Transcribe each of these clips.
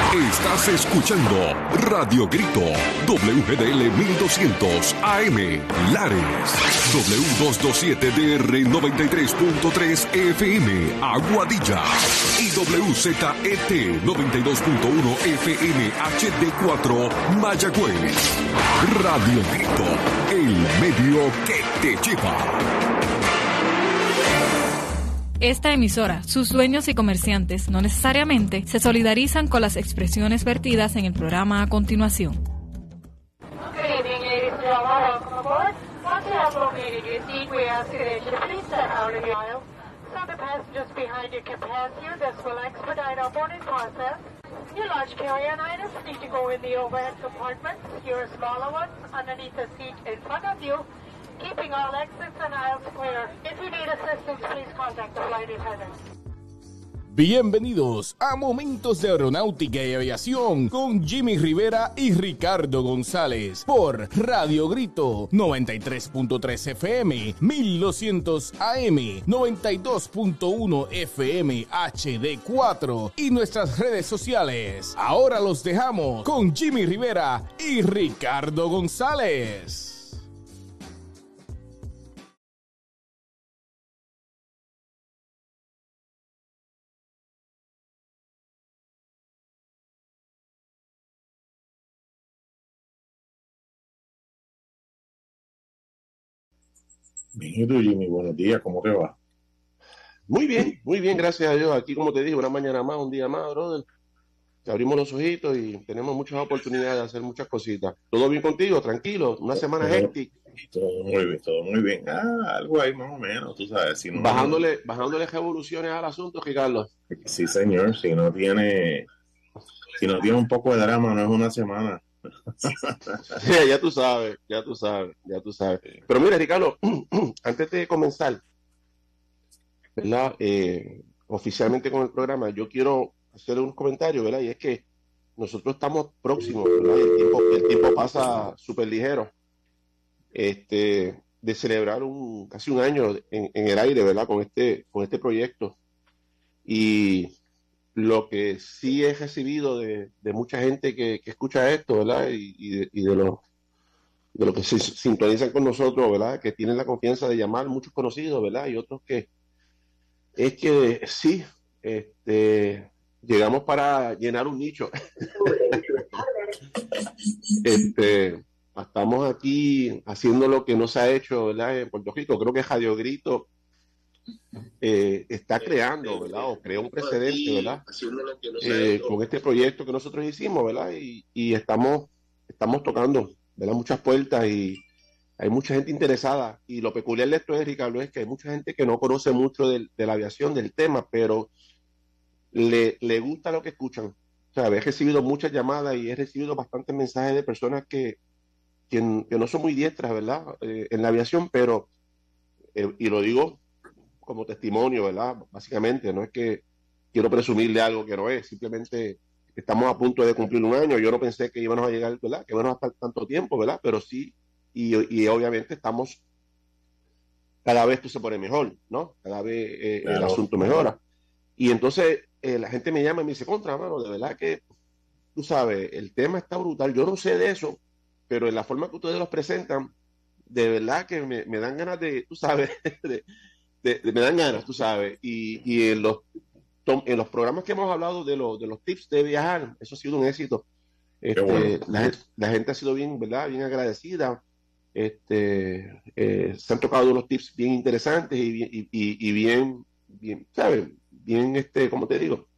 Estás escuchando Radio Grito, WGDL 1200 AM, Lares, W227DR 93.3 FM, Aguadilla, y WZET 92.1 FM HD4, Mayagüez. Radio Grito, el medio que te lleva. Esta emisora, sus dueños y comerciantes no necesariamente se solidarizan con las expresiones vertidas en el programa a continuación. Good evening, ladies and gentlemen. Welcome aboard. Once you have located your seat, we ask you that you please step out of the aisle so the passengers behind you can pass you. This will expedite our boarding process. Your large carry-on items need to go in the overhead compartments. Your smaller ones underneath the seat in front of you, keeping all exits and aisles clear. If you need assistance, please contact the flight attendant. Bienvenidos a Momentos de Aeronáutica y Aviación con Jimmy Rivera y Ricardo González por Radio Grito 93.3 FM, 1200 AM, 92.1 FM HD4 y nuestras redes sociales. Ahora los dejamos con Jimmy Rivera y Ricardo González. Bien, tú, Jimmy, buenos días, ¿cómo te va? Muy bien, gracias a Dios. Aquí, como te dije, una mañana más, un día más, brother. Abrimos los ojitos y tenemos muchas oportunidades de hacer muchas cositas. ¿Todo bien contigo? Tranquilo, una semana hectic. Todo muy bien. Algo ahí más o menos, tú sabes. Si no, bajándole revoluciones al asunto, Ricardo. Sí, señor, si no tiene un poco de drama, no es una semana. Sí, ya tú sabes. Pero mira, Ricardo, antes de comenzar, ¿verdad? Oficialmente con el programa, yo quiero hacer un comentario, ¿verdad? Y es que nosotros estamos próximos, ¿verdad? El tiempo pasa súper ligero. De celebrar casi un año en el aire, ¿verdad? Con este proyecto. Y lo que sí he recibido de mucha gente que escucha esto, ¿verdad? Y de los que se sintonizan con nosotros, ¿verdad? Que tienen la confianza de llamar, muchos conocidos, ¿verdad? Y otros que es que sí, llegamos para llenar un nicho. Estamos aquí haciendo lo que no se ha hecho, ¿verdad? En Puerto Rico. Creo que Radio Grito está creando, ¿verdad? O creó un precedente, ¿verdad? Con este proyecto que nosotros hicimos, ¿verdad? Y estamos tocando, ¿verdad? Muchas puertas y hay mucha gente interesada. Y lo peculiar de esto es, Ricardo, es que hay mucha gente que no conoce mucho de la aviación, del tema, pero le gusta lo que escuchan. O sea, he recibido muchas llamadas y he recibido bastantes mensajes de personas que no son muy diestras, ¿verdad? En la aviación, pero, y lo digo como testimonio, ¿verdad? Básicamente, no es que quiero presumirle algo que no es, simplemente estamos a punto de cumplir un año. Yo no pensé que íbamos a llegar, ¿verdad? Que íbamos a estar tanto tiempo, ¿verdad? Pero sí, y obviamente estamos, cada vez esto se pone mejor, ¿no? Cada vez el asunto mejora. Y entonces la gente me llama y me dice, mano, de verdad que, tú sabes, el tema está brutal. Yo no sé de eso, pero en la forma que ustedes los presentan, de verdad que me dan ganas de, tú sabes, me dan ganas, tú sabes. Y en los programas que hemos hablado de los tips de viajar, eso ha sido un éxito. Bueno. La gente ha sido bien, ¿verdad? Bien agradecida. Se han tocado unos tips bien interesantes y bien, ¿sabes? Bien, ¿cómo te digo?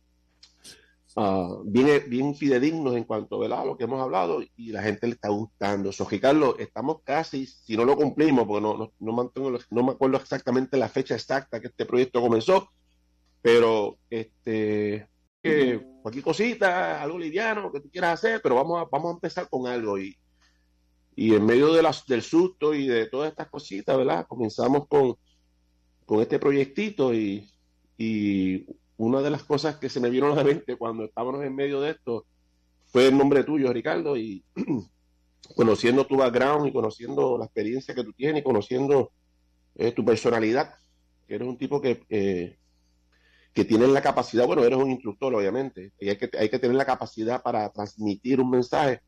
Bien fidedignos en cuanto, ¿verdad? A lo que hemos hablado y la gente le está gustando. So, Ricardo, estamos casi, si no lo cumplimos, porque no me acuerdo exactamente la fecha exacta que este proyecto comenzó, pero cualquier cosita, algo liviano que tú quieras hacer, pero vamos a empezar con algo y en medio del susto y de todas estas cositas, ¿verdad? Comenzamos con este proyectito y una de las cosas que se me vieron a la mente cuando estábamos en medio de esto fue el nombre tuyo, Ricardo, y conociendo tu background y conociendo la experiencia que tú tienes y conociendo tu personalidad, que eres un tipo que que tienen la capacidad, bueno, eres un instructor, obviamente, y hay que tener la capacidad para transmitir un mensaje.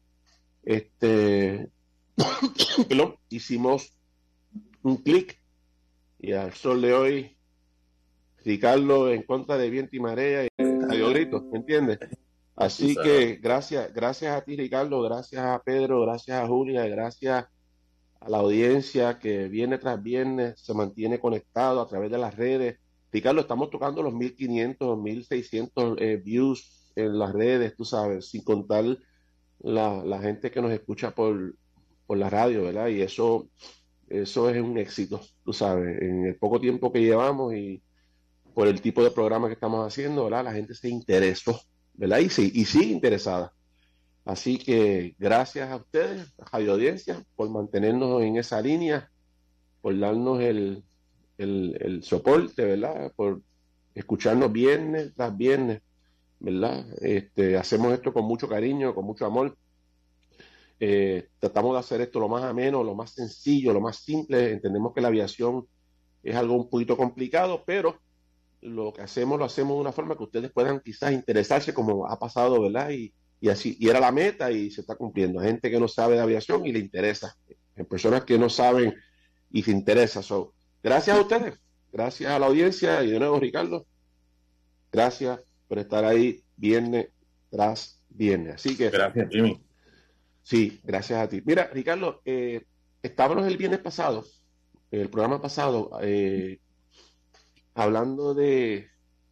Hicimos un clic y al sol de hoy, Ricardo en contra de viento y marea y Radio Grito, ¿me entiendes? Así que gracias a ti, Ricardo, gracias a Pedro, gracias a Julia, gracias a la audiencia que viene tras viernes se mantiene conectado a través de las redes. Ricardo, estamos tocando los 1,500, 1,600 views en las redes, tú sabes, sin contar la gente que nos escucha por la radio, ¿verdad? Y eso es un éxito, tú sabes, en el poco tiempo que llevamos y por el tipo de programa que estamos haciendo, ¿verdad? La gente se interesó, ¿verdad? Y sigue interesada. Así que gracias a ustedes, a Radio Audiencia, por mantenernos en esa línea, por darnos el soporte, ¿verdad? Por escucharnos viernes tras viernes, ¿verdad? Hacemos esto con mucho cariño, con mucho amor. Tratamos de hacer esto lo más ameno, lo más sencillo, lo más simple. Entendemos que la aviación es algo un poquito complicado, pero lo que hacemos lo hacemos de una forma que ustedes puedan quizás interesarse, como ha pasado, ¿verdad? Y así, y era la meta y se está cumpliendo. Hay gente que no sabe de aviación y le interesa. Hay personas que no saben y se interesa. Gracias a ustedes, gracias a la audiencia y de nuevo, Ricardo, gracias por estar ahí viernes tras viernes. Así que gracias, Jimmy. Sí, gracias a ti. Mira, Ricardo, estábamos el viernes pasado, el programa pasado, hablando de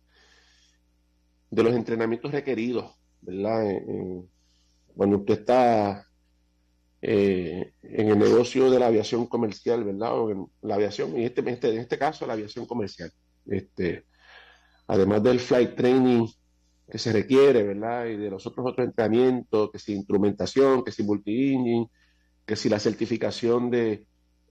los entrenamientos requeridos, ¿verdad? Cuando usted está en el negocio de la aviación comercial, ¿verdad? O en la aviación, en este caso, la aviación comercial. Además del flight training que se requiere, ¿verdad? Y de los otros entrenamientos, que si instrumentación, que si multi-engine, que si la certificación de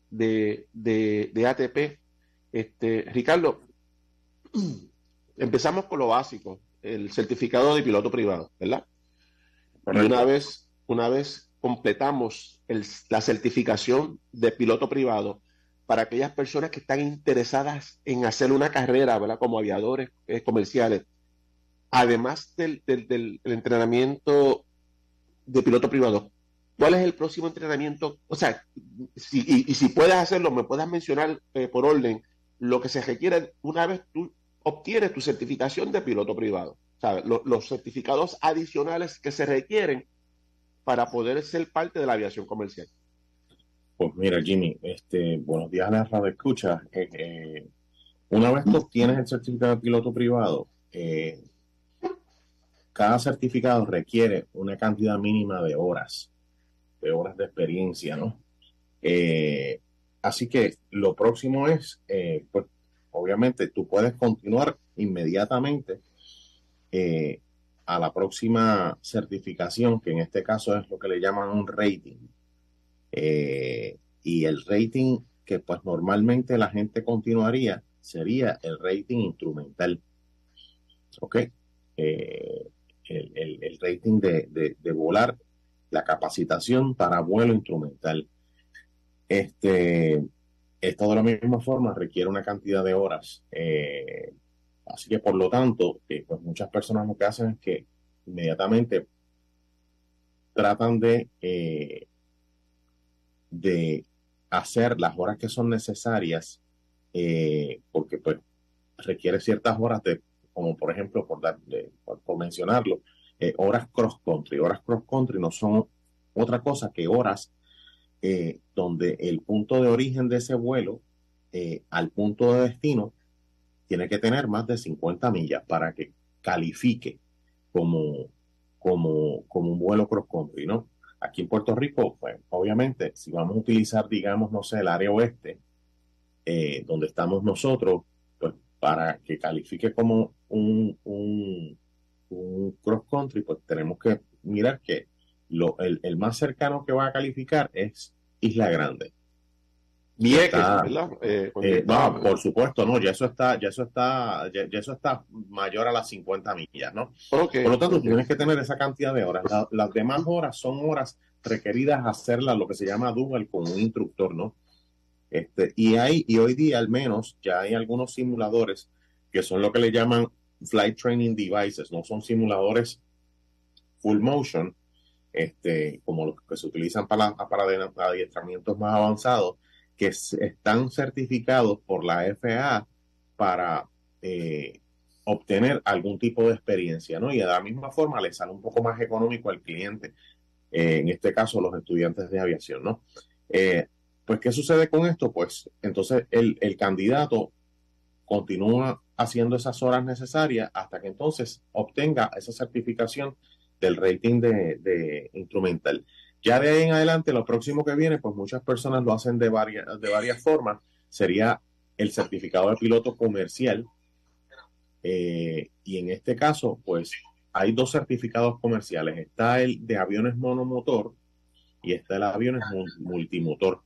ATP. Ricardo, empezamos con lo básico, el certificado de piloto privado, ¿verdad? Y una vez completamos la certificación de piloto privado, para aquellas personas que están interesadas en hacer una carrera, ¿verdad? Como aviadores comerciales, además del entrenamiento de piloto privado, ¿cuál es el próximo entrenamiento? O sea, si puedes hacerlo, me puedas mencionar por orden lo que se requiere una vez tú obtienes tu certificación de piloto privado. ¿Sabes? Los certificados adicionales que se requieren para poder ser parte de la aviación comercial. Pues mira, Jimmy, buenos días a la radio escucha. Una vez tú obtienes el certificado de piloto privado, cada certificado requiere una cantidad mínima de horas de experiencia, ¿no? Así que lo próximo es, pues, obviamente tú puedes continuar inmediatamente a la próxima certificación, que en este caso es lo que le llaman un rating. Y el rating que pues normalmente la gente continuaría sería el rating instrumental. ¿Ok? El rating de volar, la capacitación para vuelo instrumental. Esto de la misma forma requiere una cantidad de horas. Así que por lo tanto, pues muchas personas lo que hacen es que inmediatamente tratan de hacer las horas que son necesarias, porque pues requiere ciertas horas como por ejemplo, por mencionarlo, horas cross country. Horas cross country no son otra cosa que horas donde el punto de origen de ese vuelo al punto de destino tiene que tener más de 50 millas para que califique como un vuelo cross country, ¿no? Aquí en Puerto Rico, pues obviamente, si vamos a utilizar, digamos, no sé, el área oeste, donde estamos nosotros, pues para que califique como un cross country, pues tenemos que mirar que el más cercano que va a calificar es Isla Grande. Vieques, ¿verdad? No, por supuesto, no, ya eso está mayor a las 50 millas, ¿no? Okay, por lo tanto, tienes que tener esa cantidad de horas. Las demás horas son horas requeridas a hacerlas, lo que se llama dual con un instructor, ¿no? Y hoy día al menos ya hay algunos simuladores que son lo que le llaman flight training devices, no son simuladores full motion, como los que se utilizan para adiestramientos más avanzados, que están certificados por la FAA para obtener algún tipo de experiencia, ¿no? Y de la misma forma le sale un poco más económico al cliente, en este caso los estudiantes de aviación, ¿no? Pues, ¿qué sucede con esto? Pues, entonces el candidato continúa haciendo esas horas necesarias hasta que entonces obtenga esa certificación del rating de instrumental. Ya de ahí en adelante, lo próximo que viene, pues muchas personas lo hacen de varias formas. Sería el certificado de piloto comercial. Y en este caso, pues hay dos certificados comerciales. Está el de aviones monomotor y está el aviones multimotor.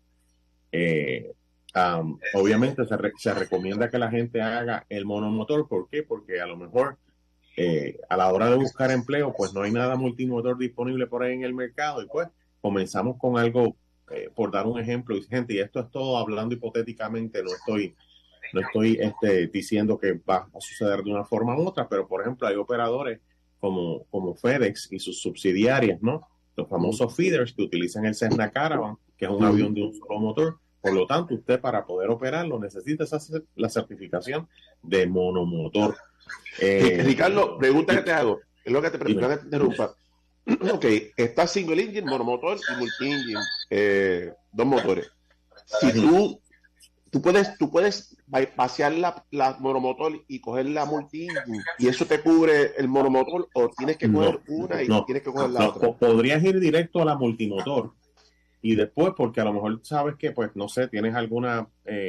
Obviamente se recomienda que la gente haga el monomotor. ¿Por qué? Porque a lo mejor a la hora de buscar empleo, pues no hay nada multimotor disponible por ahí en el mercado, y pues comenzamos con algo, por dar un ejemplo, y gente, y esto es todo hablando hipotéticamente, no estoy diciendo que va a suceder de una forma u otra, pero por ejemplo hay operadores como FedEx y sus subsidiarias, ¿no? Los famosos feeders que utilizan el Cessna Caravan, que es un avión de un solo motor. Por lo tanto, usted para poder operarlo necesita la certificación de monomotor. Ricardo, pregunta que te hago, es lo que te interrumpa. Ok, está single engine, monomotor y multi-engine, dos motores. Si tú puedes pasear la monomotor y coger la multi-engine, y eso te cubre el monomotor, o tienes que coger una y tienes que coger la otra. Podrías ir directo a la multimotor y después, porque a lo mejor sabes que, pues, no sé, tienes algún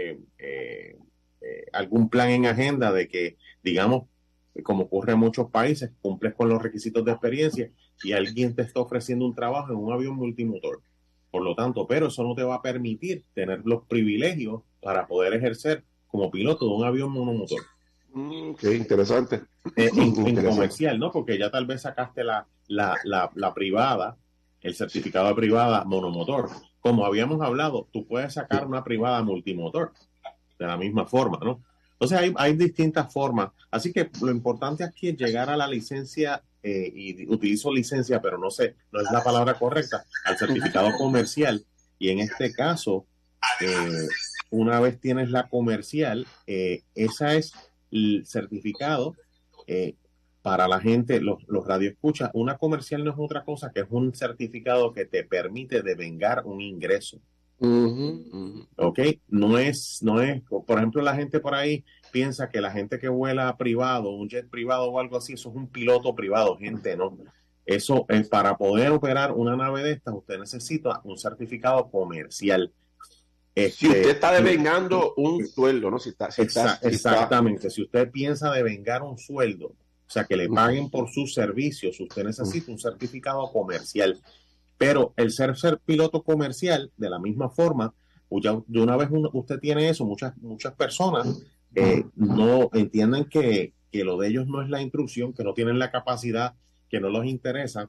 plan en agenda de que, digamos, como ocurre en muchos países, cumples con los requisitos de experiencia y alguien te está ofreciendo un trabajo en un avión multimotor. Por lo tanto, pero eso no te va a permitir tener los privilegios para poder ejercer como piloto de un avión monomotor. Qué interesante. En comercial, ¿no? Porque ya tal vez sacaste la privada, el certificado de privada monomotor. Como habíamos hablado, tú puedes sacar una privada multimotor de la misma forma, ¿no? Entonces hay distintas formas. Así que lo importante aquí es llegar a la licencia, y utilizo licencia, pero no es la palabra correcta, al certificado comercial. Y en este caso, una vez tienes la comercial, esa es el certificado para la gente, los radioescuchas. Una comercial no es otra cosa que es un certificado que te permite devengar un ingreso. Ok, no es, por ejemplo, la gente por ahí piensa que la gente que vuela privado, un jet privado o algo así, eso es un piloto privado. Gente, no. Eso es para poder operar una nave de estas, usted necesita un certificado comercial. Si usted está devengando un sueldo, ¿no? Exactamente. Si usted piensa devengar un sueldo, o sea, que le paguen por sus servicios, usted necesita un certificado comercial. Pero el ser piloto comercial, de la misma forma, ya de una vez usted tiene eso, muchas personas no entienden que lo de ellos no es la instrucción, que no tienen la capacidad, que no les interesa.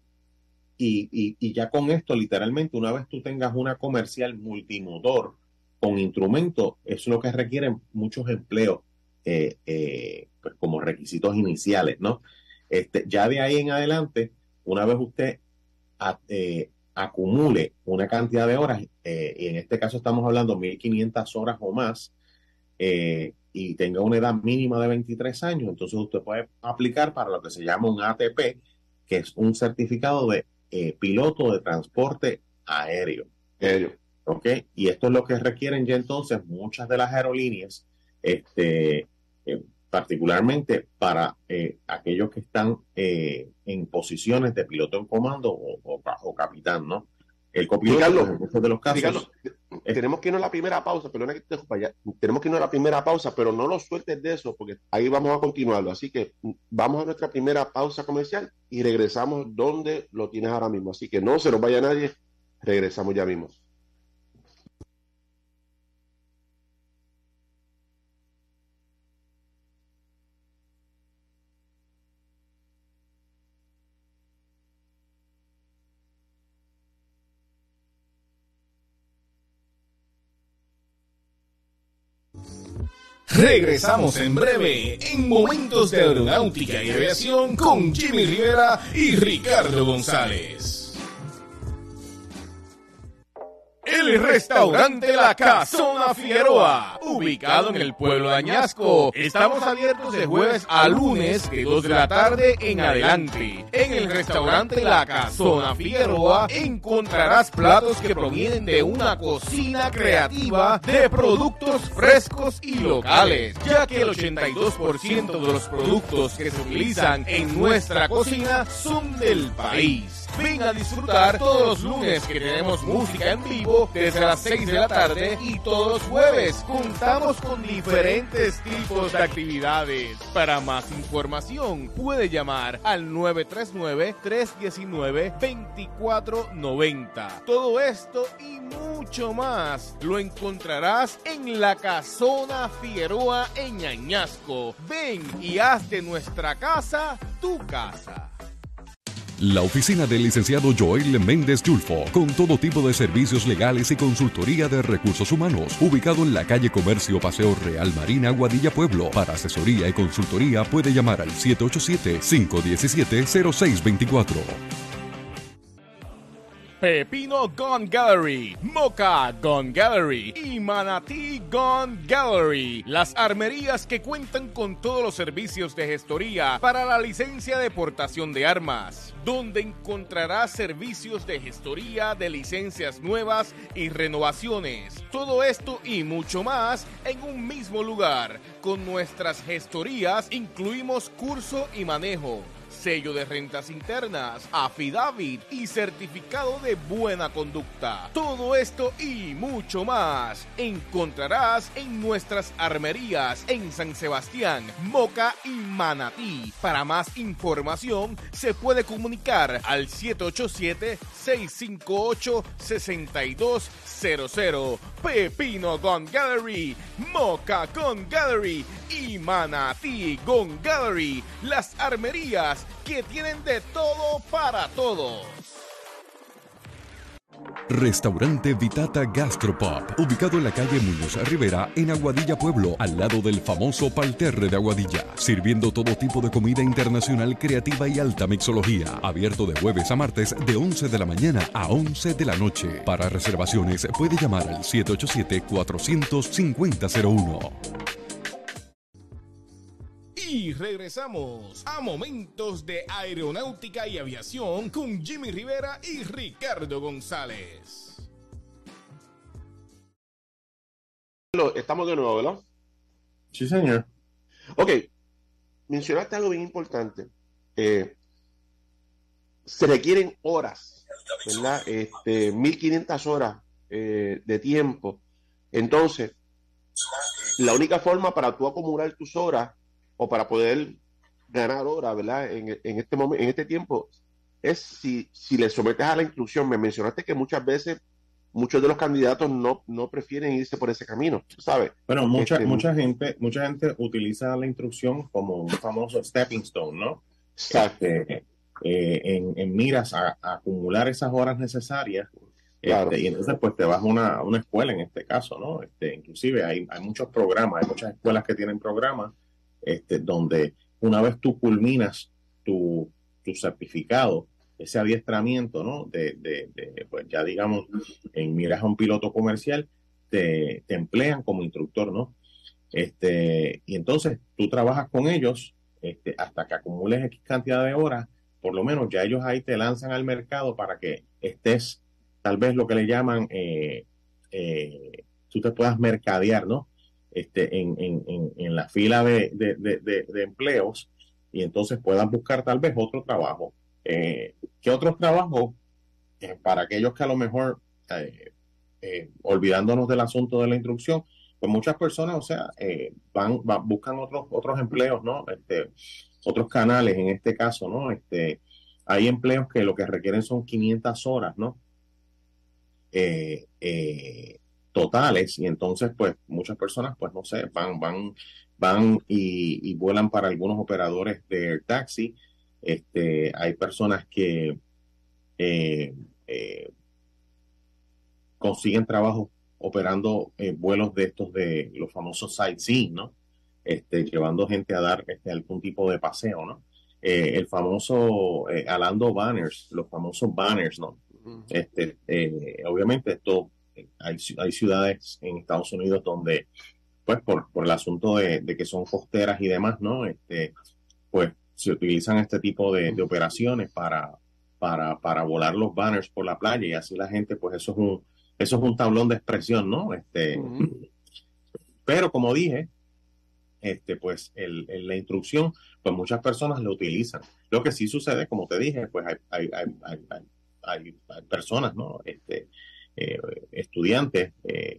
Y ya con esto, literalmente, una vez tú tengas una comercial multimotor con instrumento, eso es lo que requiere muchos empleos, pues como requisitos iniciales, ¿no? Ya de ahí en adelante, una vez usted acumule una cantidad de horas, y en este caso estamos hablando 1.500 horas o más, y tenga una edad mínima de 23 años, entonces usted puede aplicar para lo que se llama un ATP, que es un certificado de piloto de transporte aéreo. ¿Ok? Y esto es lo que requieren ya entonces muchas de las aerolíneas, particularmente para aquellos que están en posiciones de piloto en comando o capitán, ¿no? El copiloto, Ricardo, pues, en muchos de los casos. Ricardo, tenemos que irnos a la primera pausa, perdona que te dejo para allá. Tenemos que irnos a la primera pausa, pero no lo sueltes de eso, porque ahí vamos a continuarlo. Así que vamos a nuestra primera pausa comercial y regresamos donde lo tienes ahora mismo. Así que no se nos vaya nadie, regresamos ya mismo. Regresamos en breve en Momentos de Aeronáutica y Aviación con Jimmy Rivera y Ricardo González. El restaurante La Casona Figueroa, ubicado en el pueblo de Añasco. Estamos abiertos de jueves a lunes de 2 de la tarde en adelante. En el restaurante La Casona Figueroa encontrarás platos que provienen de una cocina creativa de productos frescos y locales, ya que el 82% de los productos que se utilizan en nuestra cocina son del país. Ven a disfrutar todos los lunes que tenemos música en vivo desde las 6 de la tarde y todos los jueves contamos con diferentes tipos de actividades. Para más información puede llamar al 939-319-2490. Todo esto y mucho más lo encontrarás en La Casona Figueroa en Añasco. Ven y haz de nuestra casa tu casa. La oficina del licenciado Joel Méndez Yulfo, con todo tipo de servicios legales y consultoría de recursos humanos, ubicado en la calle Comercio Paseo Real Marina, Aguadilla, Pueblo. Para asesoría y consultoría puede llamar al 787-517-0624. Pepino Gun Gallery, Moca Gun Gallery y Manatí Gun Gallery. Las armerías que cuentan con todos los servicios de gestoría para la licencia de portación de armas, donde encontrarás servicios de gestoría de licencias nuevas y renovaciones. Todo esto y mucho más en un mismo lugar. Con nuestras gestorías incluimos curso y manejo, sello de rentas internas, affidavit y certificado de buena conducta. Todo esto y mucho más encontrarás en nuestras armerías en San Sebastián, Moca y Manatí. Para más información se puede comunicar al 787-658-6200. Pepino Gun Gallery, Moca Gun Gallery y Manatí Gun Gallery. Las armerías que tienen de todo para todos. Restaurante Vitata Gastropub, ubicado en la calle Muñoz Rivera, en Aguadilla, Pueblo, al lado del famoso Parterre de Aguadilla, sirviendo todo tipo de comida internacional creativa y alta mixología, abierto de jueves a martes de 11 de la mañana a 11 de la noche. Para reservaciones puede llamar al 787-450-01. Y regresamos a Momentos de Aeronáutica y Aviación con Jimmy Rivera y Ricardo González. Estamos de nuevo, ¿verdad? Sí, señor. Ok, mencionaste algo bien importante. Se requieren horas, ¿verdad? 1500 horas de tiempo. Entonces, la única forma para tú acumular tus horas o para poder ganar horas, ¿verdad? En este momento, en este tiempo, es si le sometes a la instrucción. Me mencionaste que muchas veces muchos de los candidatos no prefieren irse por ese camino, ¿sabes? Bueno, mucha gente utiliza la instrucción como un famoso stepping stone, ¿no? Exacto. En miras a acumular esas horas necesarias. Claro. Y entonces pues te vas a una escuela en este caso, ¿no? Inclusive hay muchos programas, hay muchas escuelas que tienen programas donde una vez tú culminas tu certificado, ese adiestramiento, ¿no? Pues ya digamos, en miras a un piloto comercial, te emplean como instructor, ¿no? Y entonces tú trabajas con ellos hasta que acumules X cantidad de horas, por lo menos ya ellos ahí te lanzan al mercado para que estés, tal vez lo que le llaman, tú te puedas mercadear, ¿no? En la fila de empleos, y entonces puedan buscar tal vez otro trabajo. ¿Qué otros trabajos? Para aquellos que a lo mejor, olvidándonos del asunto de la instrucción, pues muchas personas, o sea, buscan otros empleos, ¿no? Otros canales en este caso, ¿no? Hay empleos que lo que requieren son 500 horas, ¿no? Totales, y entonces pues muchas personas pues no sé, van y vuelan para algunos operadores de air taxi. Hay personas que consiguen trabajo operando vuelos de estos de los famosos sightseeing, ¿no? llevando gente a dar algún tipo de paseo, ¿no? El famoso Orlando Banners, los famosos banners, ¿no? Obviamente hay ciudades en Estados Unidos donde, pues por el asunto de que son costeras y demás, ¿no? Pues se utilizan este tipo de operaciones para volar los banners por la playa, y así la gente, pues eso es un tablón de expresión, ¿no? Pero como dije, pues la instrucción, pues muchas personas lo utilizan. Lo que sí sucede, como te dije, pues hay personas, ¿no? Estudiantes,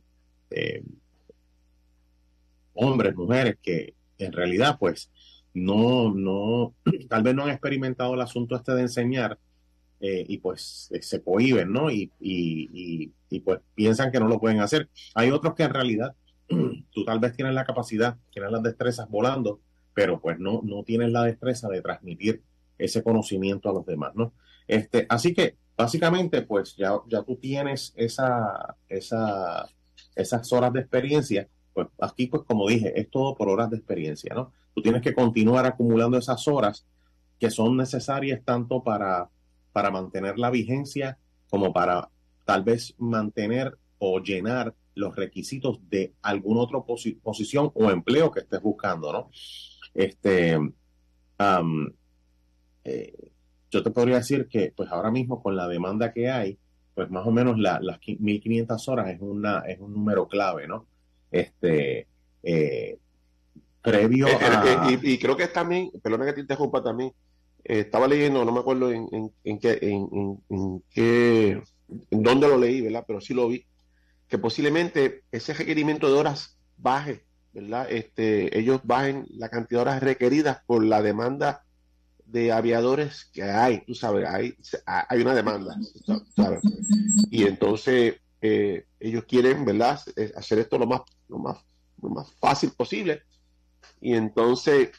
hombres, mujeres, que en realidad, pues, tal vez no han experimentado el asunto de enseñar, y pues se cohíben, ¿no? Y pues piensan que no lo pueden hacer. Hay otros que en realidad tú tal vez tienes la capacidad, tienes las destrezas volando, pero pues no tienes la destreza de transmitir ese conocimiento a los demás, ¿no? Así que básicamente pues ya tú tienes esas horas de experiencia. Pues aquí, pues como dije, es todo por horas de experiencia, ¿no? Tú tienes que continuar acumulando esas horas que son necesarias tanto para mantener la vigencia como para tal vez mantener o llenar los requisitos de alguna otra posición o empleo que estés buscando, ¿no? Yo te podría decir que pues ahora mismo con la demanda que hay, pues más o menos las 1.500 horas es un número clave, ¿no? Previo a... Y creo que es también, perdona que te interrumpa también, estaba leyendo, no me acuerdo en dónde lo leí, ¿verdad? Pero sí lo vi, que posiblemente ese requerimiento de horas baje, ¿verdad? Ellos bajen la cantidad de horas requeridas por la demanda de aviadores que hay, tú sabes, hay una demanda, ¿sabes? Y entonces ellos quieren, ¿verdad? Hacer esto lo más fácil posible, y entonces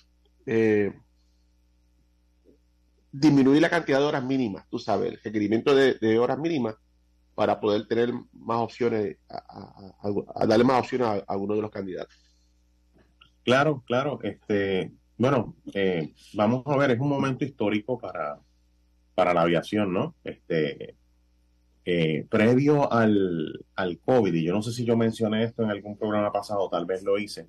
disminuir la cantidad de horas mínimas, tú sabes, el requerimiento de horas mínimas para poder tener más opciones, a darle más opciones a alguno de los candidatos. Claro. Bueno, vamos a ver, es un momento histórico para la aviación, ¿no? Previo al COVID, y yo no sé si yo mencioné esto en algún programa pasado, tal vez lo hice.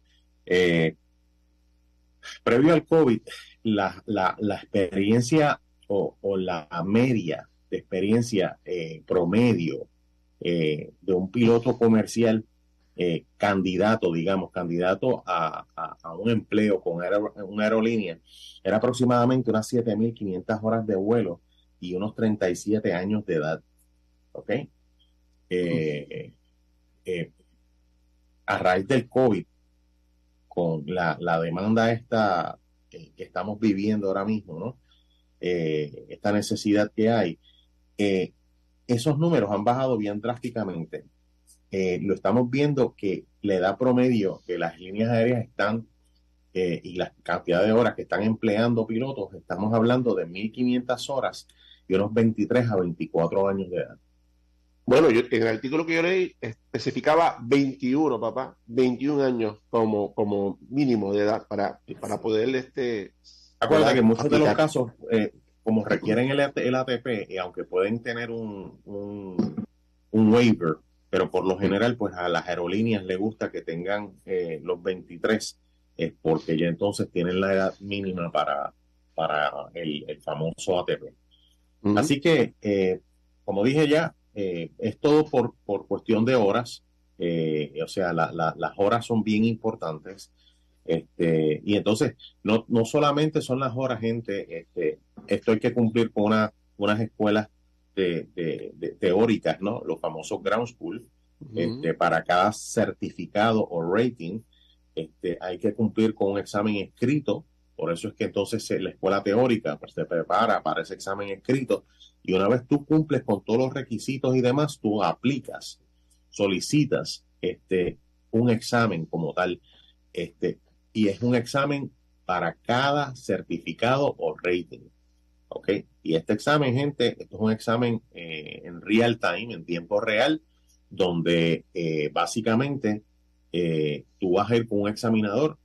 Previo al COVID, la experiencia o la media de experiencia promedio de un piloto comercial candidato a un empleo con una aerolínea, era aproximadamente unas 7.500 horas de vuelo y unos 37 años de edad. ¿Ok? A raíz del COVID, con la demanda esta que estamos viviendo ahora mismo, ¿no? Esta necesidad que hay, esos números han bajado bien drásticamente. Lo estamos viendo que la edad promedio que las líneas aéreas están y la cantidad de horas que están empleando pilotos, estamos hablando de 1.500 horas y unos 23 a 24 años de edad. Bueno, en el artículo que yo leí especificaba 21, papá, 21 años como mínimo de edad para poder Acuérdate que en muchos de los casos, como requieren el ATP, aunque pueden tener un waiver, pero por lo general, pues a las aerolíneas les gusta que tengan los 23, porque ya entonces tienen la edad mínima para el famoso ATP. Uh-huh. Así que, como dije ya, es todo por cuestión de horas, o sea, las horas son bien importantes. Y entonces, no solamente son las horas, gente, esto hay que cumplir con unas escuelas teóricas, ¿no? Los famosos ground school. Uh-huh. Para cada certificado o rating, hay que cumplir con un examen escrito. Por eso es que entonces la escuela teórica pues te prepara para ese examen escrito, y una vez tú cumples con todos los requisitos y demás, tú aplicas, solicitas un examen como tal, y es un examen para cada certificado o rating, ¿ok? Y este examen, gente, esto es un examen en real time, en tiempo real, donde básicamente tú vas a ir con un examinador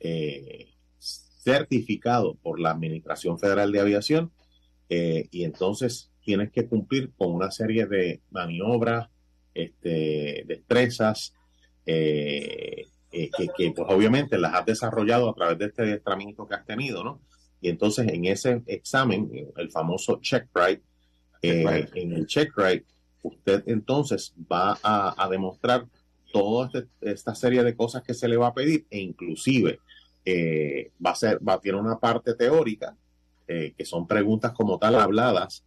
certificado por la Administración Federal de Aviación, y entonces tienes que cumplir con una serie de maniobras, destrezas, que pues obviamente las has desarrollado a través de este adiestramiento que has tenido, ¿no? Y entonces en ese examen, el famoso CheckRide, en el CheckRide, usted entonces va a demostrar toda esta serie de cosas que se le va a pedir, e inclusive tiene una parte teórica, que son preguntas como tal habladas,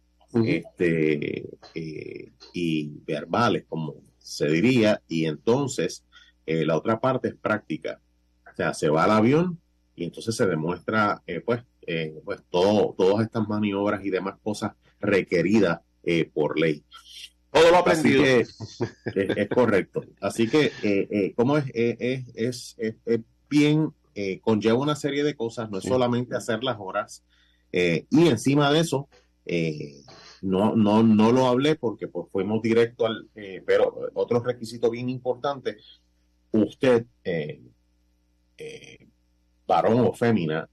y verbales, como se diría, y entonces la otra parte es práctica. O sea, se va al avión y entonces se demuestra pues todas estas maniobras y demás cosas requeridas por ley. Todo lo aprendido. Es correcto. Así que, ¿cómo es bien, conlleva una serie de cosas, no es solamente hacer las horas, y encima de eso, no lo hablé porque pues fuimos directo pero otro requisito bien importante, usted, varón o fémina,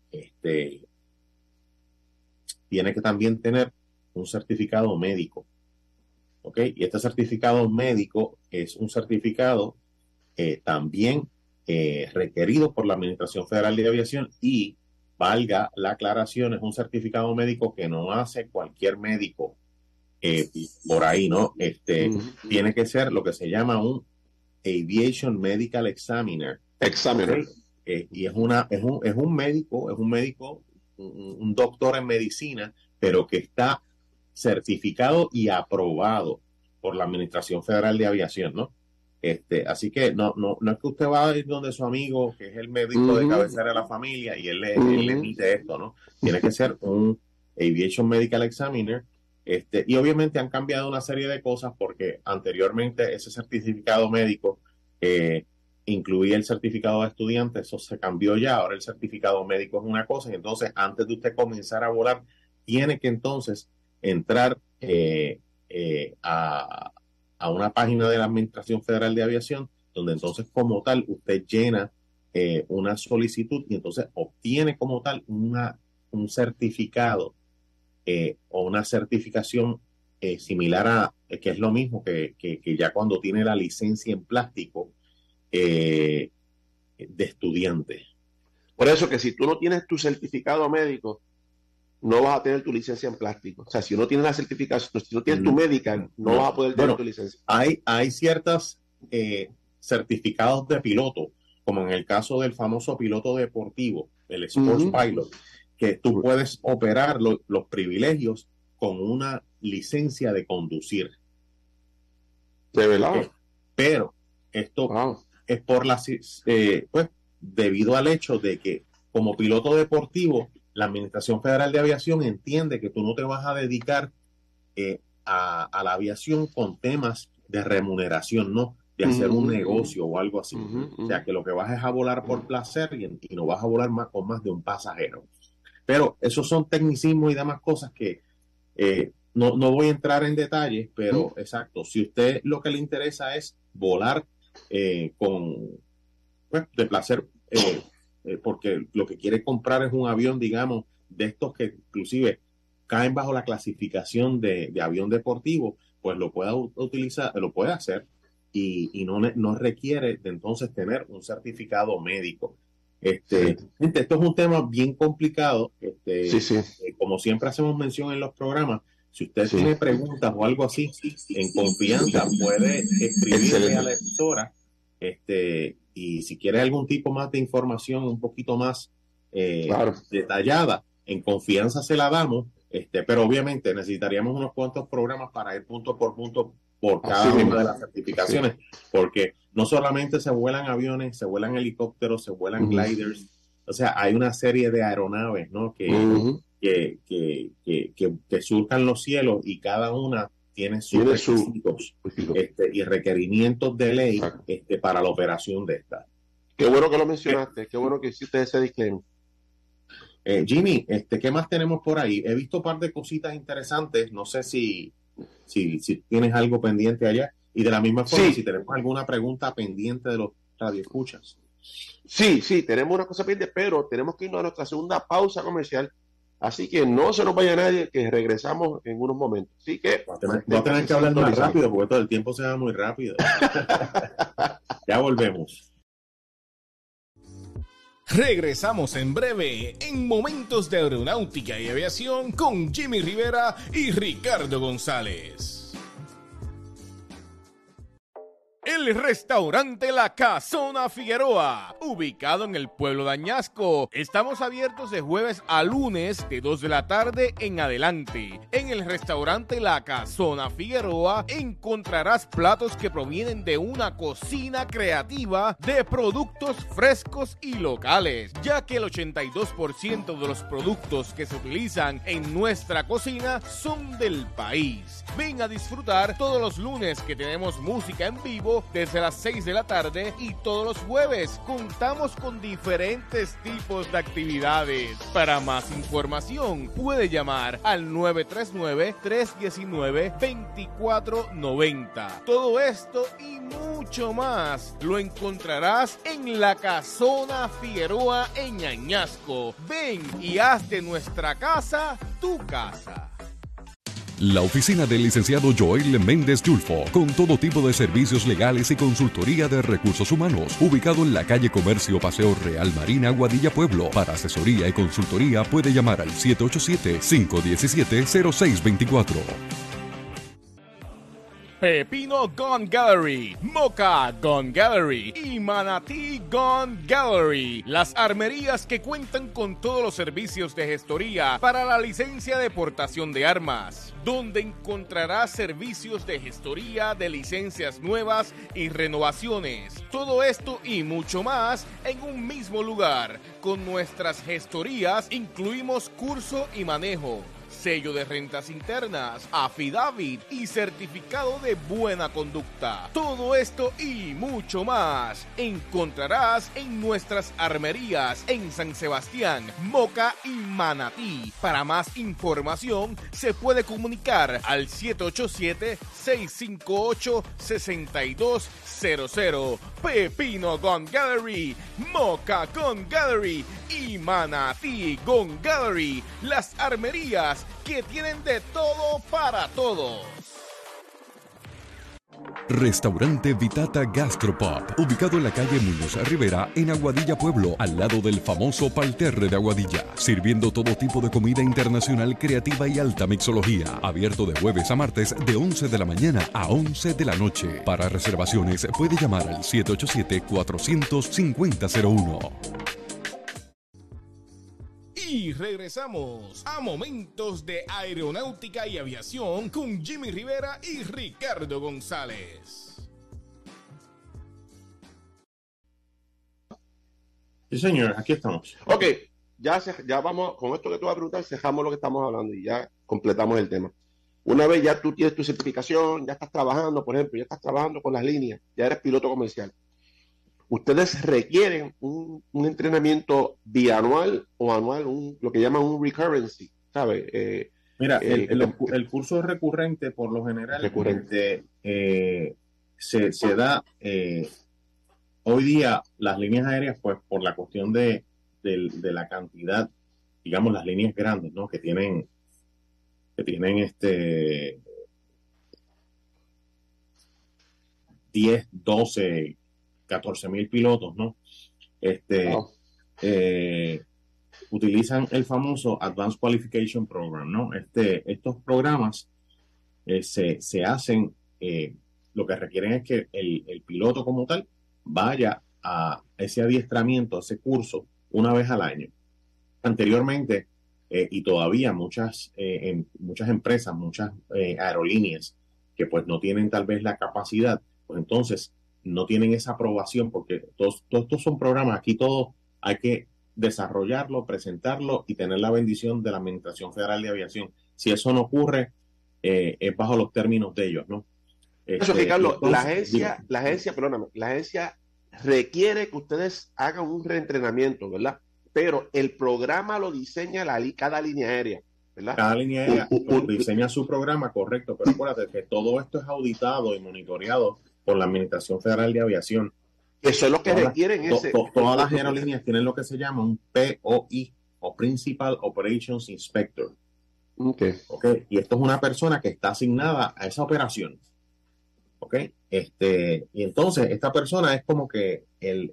tiene que también tener un certificado médico. ¿Ok? Y este certificado médico es un certificado también requerido por la Administración Federal de Aviación, y valga la aclaración, es un certificado médico que no hace cualquier médico por ahí, ¿no? Tiene que ser lo que se llama un Aviation Medical Examiner. ¿Okay? Y es un médico, un doctor en medicina, pero que está certificado y aprobado por la Administración Federal de Aviación, ¿no? Así que no es que usted va a ir donde su amigo, que es el médico de cabecera de la familia, y él le emite esto, ¿no? Tiene que ser un Aviation Medical Examiner, y obviamente han cambiado una serie de cosas, porque anteriormente ese certificado médico incluía el certificado de estudiante, eso se cambió ya, ahora el certificado médico es una cosa, y entonces antes de usted comenzar a volar, tiene que entonces entrar a una página de la Administración Federal de Aviación, donde entonces como tal usted llena una solicitud, y entonces obtiene como tal un certificado o una certificación similar a, que es lo mismo que ya cuando tiene la licencia en plástico de estudiante. Por eso que si tú no tienes tu certificado médico, no vas a tener tu licencia en plástico. O sea, si no tienes la certificación, si no tienes tu médica, no vas a poder tener tu licencia. Hay ciertos certificados de piloto, como en el caso del famoso piloto deportivo, el Sports Pilot, que tú puedes operar los privilegios con una licencia de conducir. ¿De verdad? Pero esto es por pues debido al hecho de que como piloto deportivo, la Administración Federal de Aviación entiende que tú no te vas a dedicar a la aviación con temas de remuneración, no de hacer un negocio o algo así. O sea, que lo que vas es a volar por placer, y no vas a volar con más de un pasajero. Pero esos son tecnicismos y demás cosas que no voy a entrar en detalles, pero exacto, si usted lo que le interesa es volar de placer, porque lo que quiere comprar es un avión, digamos, de estos que inclusive caen bajo la clasificación de avión deportivo, pues lo pueda utilizar, lo puede hacer, y no requiere de entonces tener un certificado médico. Gente, esto es un tema bien complicado. Como siempre hacemos mención en los programas, si usted tiene preguntas o algo así, en confianza puede escribirle a la emisora, y si quiere algún tipo más de información un poquito más detallada, en confianza se la damos, pero obviamente necesitaríamos unos cuantos programas para ir punto por punto por cada una de las certificaciones, porque no solamente se vuelan aviones, se vuelan helicópteros, se vuelan gliders, o sea, hay una serie de aeronaves, ¿no? que surcan los cielos, y cada una tiene sus requisitos y requerimientos de ley para la operación de esta. Qué bueno que lo mencionaste, qué bueno que hiciste ese disclaimer. Jimmy, ¿qué más tenemos por ahí? He visto un par de cositas interesantes, no sé si tienes algo pendiente allá, y de la misma forma, si tenemos alguna pregunta pendiente de los radioescuchas. Sí, tenemos una cosa pendiente, pero tenemos que irnos a nuestra segunda pausa comercial. Así que no se nos vaya nadie, que regresamos en unos momentos. Así que voy a tener que hablar más rápido porque todo el tiempo se va muy rápido. Ya volvemos. Regresamos en breve en Momentos de Aeronáutica y Aviación con Jimmy Rivera y Ricardo González. El restaurante La Casona Figueroa, ubicado en el pueblo de Añasco. Estamos abiertos de jueves a lunes de 2 de la tarde en adelante. En el restaurante La Casona Figueroa encontrarás platos que provienen de una cocina creativa de productos frescos y locales, ya que el 82% de los productos que se utilizan en nuestra cocina son del país. Ven a disfrutar todos los lunes que tenemos música en vivo desde las 6 de la tarde y todos los jueves contamos con diferentes tipos de actividades. Para más información puede llamar al 939-319-2490. Todo esto y mucho más lo encontrarás en La Casona Figueroa en Añasco. Ven y haz de nuestra casa tu casa. La oficina del licenciado Joel Méndez Yulfo, con todo tipo de servicios legales y consultoría de recursos humanos, ubicado en la calle Comercio Paseo Real Marina, Aguadilla, Pueblo. Para asesoría y consultoría puede llamar al 787-517-0624. Pepino Gun Gallery, Moca Gun Gallery y Manatí Gun Gallery. Las armerías que cuentan con todos los servicios de gestoría para la licencia de portación de armas, donde encontrarás servicios de gestoría de licencias nuevas y renovaciones. Todo esto y mucho más en un mismo lugar. Con nuestras gestorías incluimos curso y manejo, sello de rentas internas, affidavit y certificado de buena conducta. Todo esto y mucho más encontrarás en nuestras armerías en San Sebastián, Moca y Manatí. Para más información se puede comunicar al 787-658-6200. Pepino Gun Gallery, Moca Gun Gallery y Manatí Gun Gallery. Las armerías que tienen de todo para todos. Restaurante Vitata Gastropub, ubicado en la calle Muñoz Rivera, en Aguadilla, Pueblo, al lado del famoso Parterre de Aguadilla, sirviendo todo tipo de comida internacional creativa y alta mixología, abierto de jueves a martes de 11 de la mañana a 11 de la noche. Para reservaciones puede llamar al 787-400-5001. Y regresamos a Momentos de Aeronáutica y Aviación con Jimmy Rivera y Ricardo González. Sí, señor, aquí estamos. Ok, ya vamos, con esto que tú vas a preguntar, cerramos lo que estamos hablando y ya completamos el tema. Una vez ya tú tienes tu certificación, ya estás trabajando, por ejemplo, ya estás trabajando con las líneas, ya eres piloto comercial. Ustedes requieren un entrenamiento bianual o anual, lo que llaman un recurrency, ¿sabes? Mira, el curso recurrente, por lo general, se da hoy día las líneas aéreas, pues por la cuestión de la cantidad, digamos, las líneas grandes, ¿no? Que tienen 10, 12, 14,000 pilotos, ¿no? Utilizan el famoso Advanced Qualification Program, ¿no? Estos programas se hacen, lo que requieren es que el piloto como tal vaya a ese adiestramiento, a ese curso, una vez al año. Anteriormente, y todavía muchas empresas, muchas aerolíneas que pues no tienen tal vez la capacidad, pues entonces no tienen esa aprobación, porque todos estos son programas, aquí todo hay que desarrollarlo, presentarlo y tener la bendición de la Administración Federal de Aviación. Si eso no ocurre, es bajo los términos de ellos, ¿no? Eso, Ricardo, la agencia requiere que ustedes hagan un reentrenamiento, ¿verdad? Pero el programa lo diseña cada línea aérea, ¿verdad? Cada línea aérea diseña su programa, correcto, pero acuérdate que todo esto es auditado y monitoreado por la Administración Federal de Aviación. Eso es lo que requieren. Todas las aerolíneas tienen lo que se llama un POI, o Principal Operations Inspector. Okay. Y esto es una persona que está asignada a esa operación. Y entonces esta persona es como que el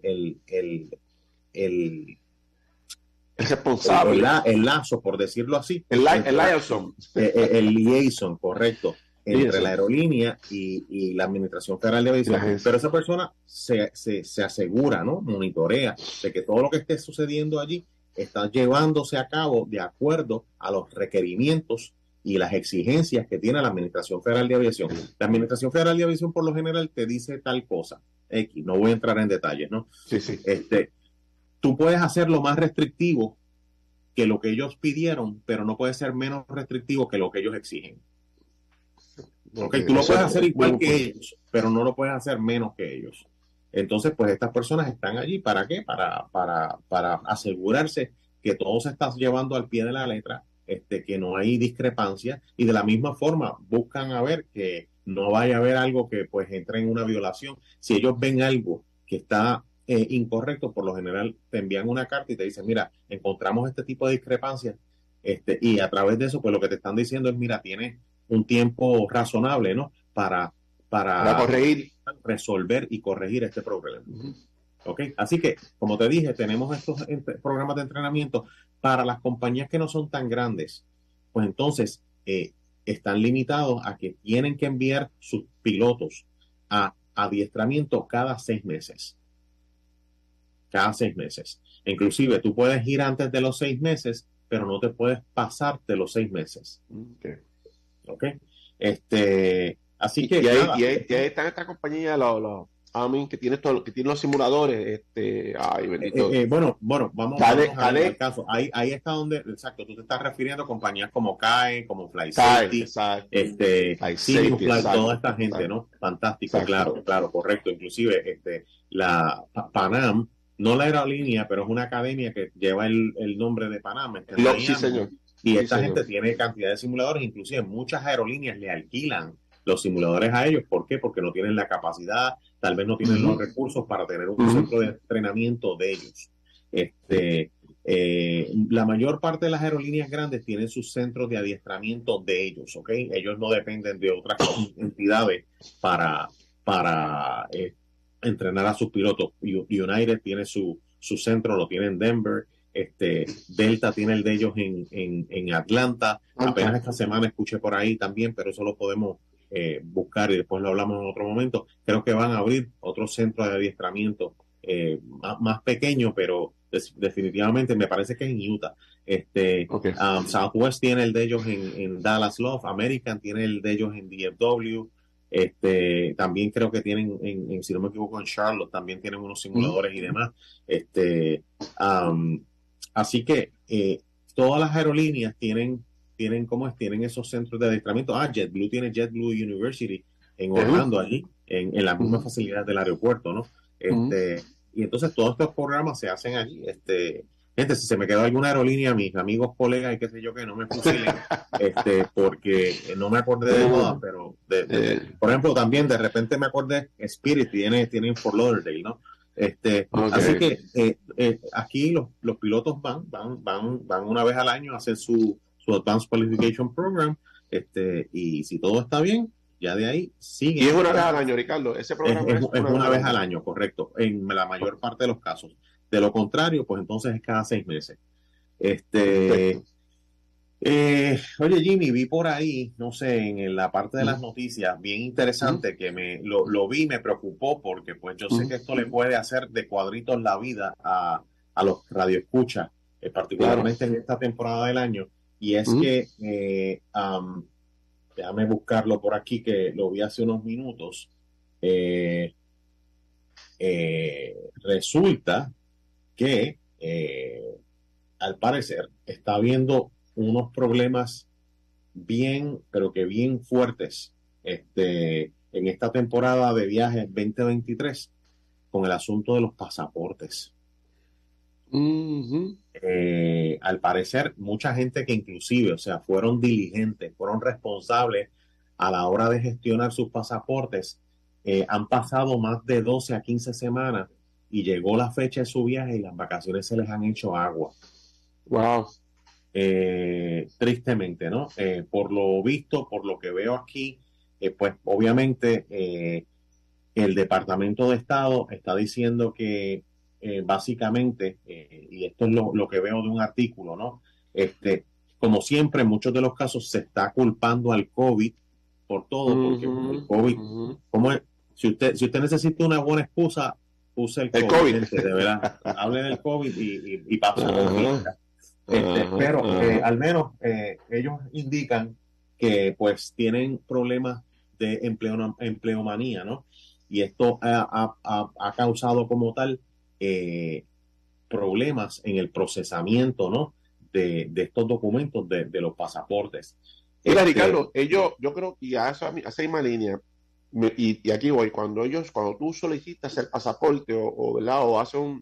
responsable, el lazo, por decirlo así, el liaison, el liaison, correcto, entre la aerolínea y la Administración Federal de Aviación. Pero esa persona se asegura, ¿no? Monitorea de que todo lo que esté sucediendo allí está llevándose a cabo de acuerdo a los requerimientos y las exigencias que tiene la Administración Federal de Aviación. La Administración Federal de Aviación por lo general te dice tal cosa, X, no voy a entrar en detalles, ¿no? Sí, sí. Tú puedes hacerlo más restrictivo que lo que ellos pidieron, pero no puede ser menos restrictivo que lo que ellos exigen. Tú lo puedes hacer igual que ellos, pero no lo puedes hacer menos que ellos. Entonces, pues estas personas están allí, ¿para qué? Para asegurarse que todo se está llevando al pie de la letra, que no hay discrepancias, y de la misma forma buscan a ver que no vaya a haber algo que pues entre en una violación. Si ellos ven algo que está incorrecto, por lo general te envían una carta y te dicen, mira, encontramos este tipo de discrepancias, y a través de eso, pues lo que te están diciendo es, mira, tienes un tiempo razonable, ¿no? Para corregir, resolver y corregir este problema. Así que, como te dije, tenemos estos programas de entrenamiento para las compañías que no son tan grandes. Pues entonces están limitados a que tienen que enviar sus pilotos a adiestramiento cada 6 meses. Cada 6 meses. Inclusive tú puedes ir antes de los 6 meses, pero no te puedes pasar de los 6 meses. Así que y ahí está esta compañía, que tiene los simuladores. Ay, bendito. Bueno, vamos al caso. Ahí está donde, exacto, tú te estás refiriendo a compañías como CAE, como FlySafety, toda esta gente, ¿no? Fantástico, exacto. Claro, correcto. Inclusive la Panam, no la aerolínea, pero es una academia que lleva el nombre de Panam. Sí, señor. Y esta gente tiene cantidad de simuladores, inclusive muchas aerolíneas le alquilan los simuladores a ellos. ¿Por qué? Porque no tienen la capacidad, tal vez no tienen los recursos para tener un centro de entrenamiento de ellos. La mayor parte de las aerolíneas grandes tienen sus centros de adiestramiento de ellos, Ellos no dependen de otras entidades para entrenar a sus pilotos. United tiene su centro, lo tiene en Denver. Delta tiene el de ellos en Atlanta. Apenas esta semana escuché por ahí también, pero eso lo podemos buscar y después lo hablamos en otro momento. Creo que van a abrir otro centro de adiestramiento más pequeño, pero definitivamente me parece que es en Utah. Southwest tiene el de ellos en Dallas Love. American tiene el de ellos en DFW. También creo que tienen si no me equivoco, en Charlotte también tienen unos simuladores y demás. Así que todas las aerolíneas tienen esos centros de adiestramiento. JetBlue tiene JetBlue University en Orlando, allí, en la misma facilidad del aeropuerto, ¿no? Y entonces todos estos programas se hacen allí. Gente, si se me quedó alguna aerolínea, mis amigos, colegas y qué sé yo, que no me fusilen, porque no me acordé de todas, pero por ejemplo, también de repente me acordé, Spirit tienen Fort Lauderdale, ¿no? Así que aquí los pilotos van una vez al año a hacer su Advanced Qualification Program, y si todo está bien, ya de ahí sigue. Y es una vez al año, Ricardo, ese programa es una vez al año, correcto, en la mayor parte de los casos. De lo contrario, pues entonces es cada 6 meses. Oye, Jimmy, vi por ahí, no sé, en la parte de las noticias, bien interesante, que lo vi y me preocupó, porque pues yo sé que esto le puede hacer de cuadritos la vida a los radioescuchas, particularmente en esta temporada del año, y es que, déjame buscarlo por aquí, que lo vi hace unos minutos, resulta que al parecer está habiendo unos problemas pero que bien fuertes en esta temporada de viajes 2023 con el asunto de los pasaportes. Al parecer mucha gente que inclusive, o sea, fueron diligentes, fueron responsables a la hora de gestionar sus pasaportes, han pasado más de 12 a 15 semanas y llegó la fecha de su viaje y las vacaciones se les han hecho agua. Wow. Tristemente, ¿no? Por lo visto, por lo que veo aquí, pues obviamente el Departamento de Estado está diciendo que básicamente, y esto es lo que veo de un artículo, ¿no? Como siempre, en muchos de los casos se está culpando al COVID por todo, porque el COVID, ¿cómo es? Si usted necesita una buena excusa, use el COVID. Gente, de verdad, hable del COVID y pasa la pero al menos ellos indican que pues tienen problemas de empleomanía, ¿no? Y esto ha causado como tal problemas en el procesamiento, ¿no? de estos documentos de los pasaportes. Mira, Ricardo, yo creo que a esa misma línea, y aquí voy, cuando tú solicitas el pasaporte o haces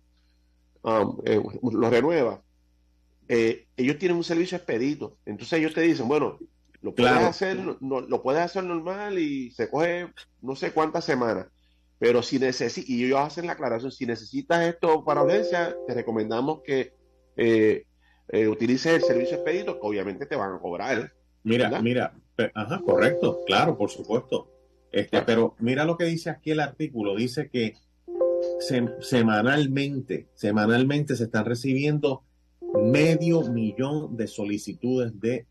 lo renuevas, ellos tienen un servicio expedito. Entonces ellos te dicen, bueno, lo puedes hacer normal y se coge no sé cuántas semanas, pero si necesitas, y ellos hacen la aclaración, si necesitas esto para urgencia, te recomendamos que utilices el servicio expedito, que obviamente te van a cobrar. Mira, correcto, claro, por supuesto. Pero mira lo que dice aquí el artículo, dice que semanalmente se están recibiendo 500,000 de solicitudes de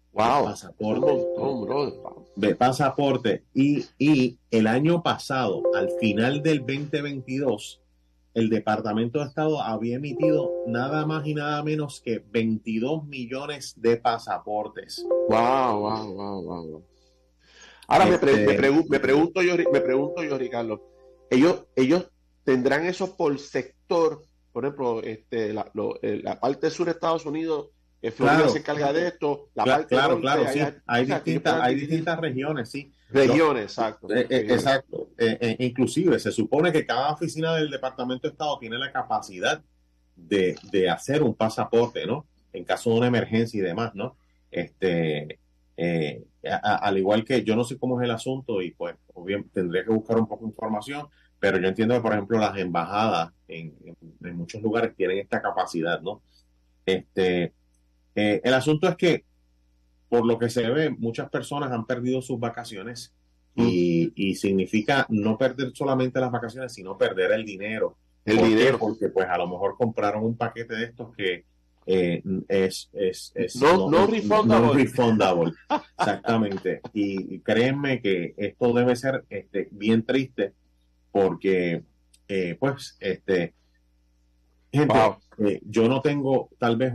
pasaporte. Y el año pasado, al final del 2022, el Departamento de Estado había emitido nada más y nada menos que 22 millones de pasaportes. Wow. Ahora me pregunto yo, Ricardo, ellos tendrán eso por sector. Por ejemplo, la parte sur de Estados Unidos, Florida se encarga de esto. Claro, sí. Hay distintas regiones, sí. Regiones, exacto. Exacto. Inclusive se supone que cada oficina del Departamento de Estado tiene la capacidad de hacer un pasaporte, ¿no? En caso de una emergencia y demás, ¿no? Al igual que yo no sé cómo es el asunto y pues obviamente tendría que buscar un poco de información, pero yo entiendo que, por ejemplo, las embajadas en muchos lugares tienen esta capacidad, ¿no? El asunto es que, por lo que se ve, muchas personas han perdido sus vacaciones y significa no perder solamente las vacaciones, sino perder el dinero. ¿Por qué? Porque pues a lo mejor compraron un paquete de estos que no refundable. Exactamente. Y créanme que esto debe ser bien triste porque gente, yo no tengo tal vez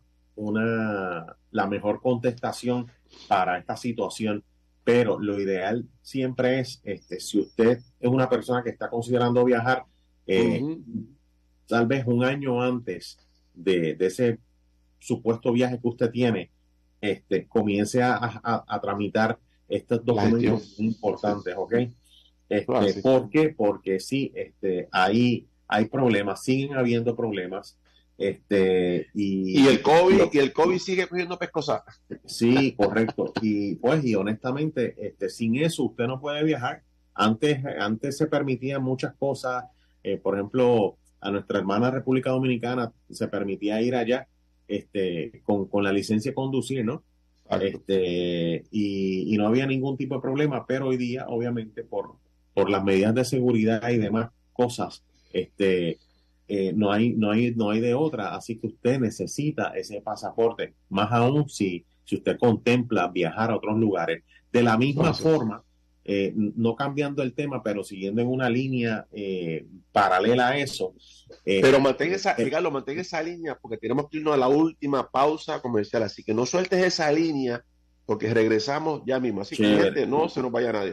la mejor contestación para esta situación, pero lo ideal siempre es, si usted es una persona que está considerando viajar, tal vez un año antes de ese supuesto viaje que usted tiene, comience a tramitar estos documentos importantes, ¿ok? ¿Por qué? Porque sí, hay problemas, siguen habiendo problemas. Y el COVID sigue cogiendo pescosas. Sí, correcto. Y honestamente, sin eso usted no puede viajar. Antes se permitían muchas cosas. Por ejemplo, a nuestra hermana República Dominicana se permitía ir allá con la licencia de conducir, ¿no? Y no había ningún tipo de problema, pero hoy día, obviamente, por las medidas de seguridad y demás cosas, no hay de otra, así que usted necesita ese pasaporte, más aún si usted contempla viajar a otros lugares. De la misma forma, no cambiando el tema, pero siguiendo en una línea paralela a eso. Pero mantén esa línea, porque tenemos que irnos a la última pausa comercial, así que no sueltes esa línea, porque regresamos ya mismo, así que gente, no se nos vaya nadie.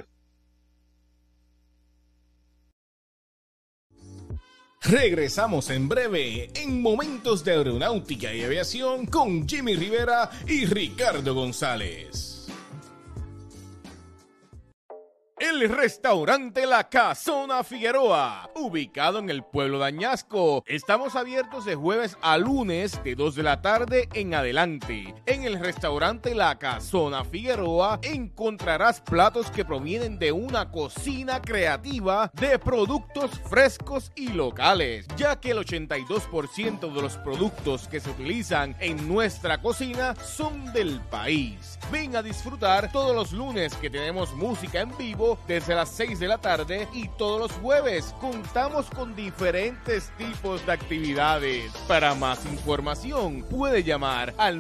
Regresamos en breve en Momentos de Aeronáutica y Aviación con Jimmy Rivera y Ricardo González. el restaurante La Casona Figueroa, ubicado en el pueblo de Añasco. Estamos abiertos de jueves a lunes de 2 de la tarde en adelante. En el restaurante La Casona Figueroa encontrarás platos que provienen de una cocina creativa de productos frescos y locales, ya que el 82% de los productos que se utilizan en nuestra cocina son del país. Ven a disfrutar todos los lunes que tenemos música en vivo desde las 6 de la tarde y todos los jueves contamos con diferentes tipos de actividades. Para más información puede llamar al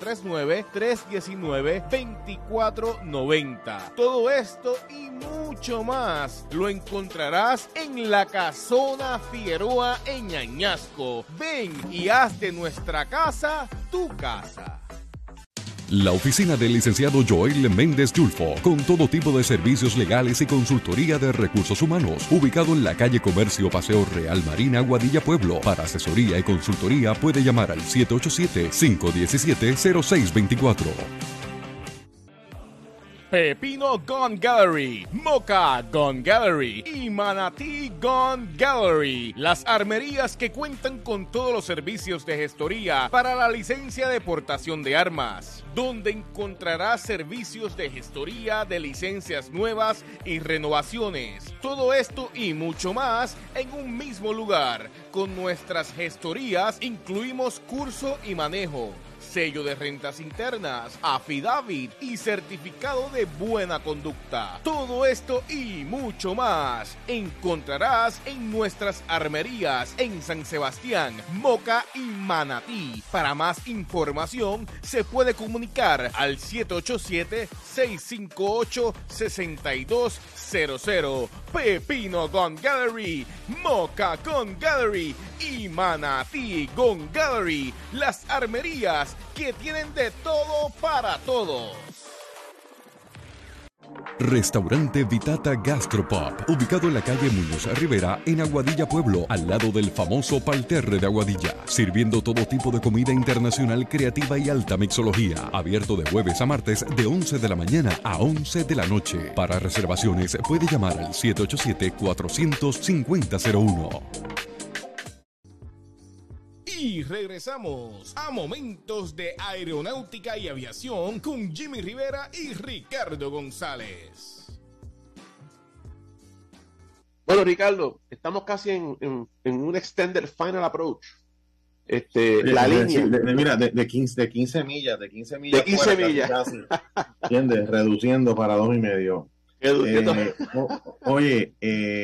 939-319-2490. Todo esto y mucho más lo encontrarás en La Casona Figueroa en Añasco. Ven y haz de nuestra casa tu casa. La oficina del licenciado Joel Méndez Yulfo, con todo tipo de servicios legales y consultoría de recursos humanos, ubicado en la calle Comercio Paseo Real Marina, Aguadilla Pueblo. Para asesoría y consultoría puede llamar al 787-517-0624. Pepino Gun Gallery, Moca Gun Gallery y Manatí Gun Gallery. Las armerías que cuentan con todos los servicios de gestoría para la licencia de portación de armas, donde encontrarás servicios de gestoría de licencias nuevas y renovaciones. Todo esto y mucho más en un mismo lugar. Con nuestras gestorías incluimos curso y manejo, sello de rentas internas, affidavit y certificado de buena conducta. Todo esto y mucho más encontrarás en nuestras armerías en San Sebastián, Moca y Manatí. Para más información se puede comunicar al 787-658-6200. Pepino Gun Gallery, Moca Gun Gallery y Manatí Gun Gallery. Las armerías que tienen de todo para todos. Restaurante Vitata Gastropub, ubicado en la calle Muñoz Rivera, en Aguadilla Pueblo, al lado del famoso Parterre de Aguadilla, sirviendo todo tipo de comida internacional creativa y alta mixología, abierto de jueves a martes de 11 de la mañana a 11 de la noche. Para reservaciones puede llamar al 787-450-01. Y regresamos a Momentos de Aeronáutica y Aviación con Jimmy Rivera y Ricardo González. Bueno, Ricardo, estamos casi en un extended final approach. La línea. Mira, de 15 millas. De 15 millas. De 15 millas. Casi, ¿entiendes? Reduciendo para 2.5. Oye,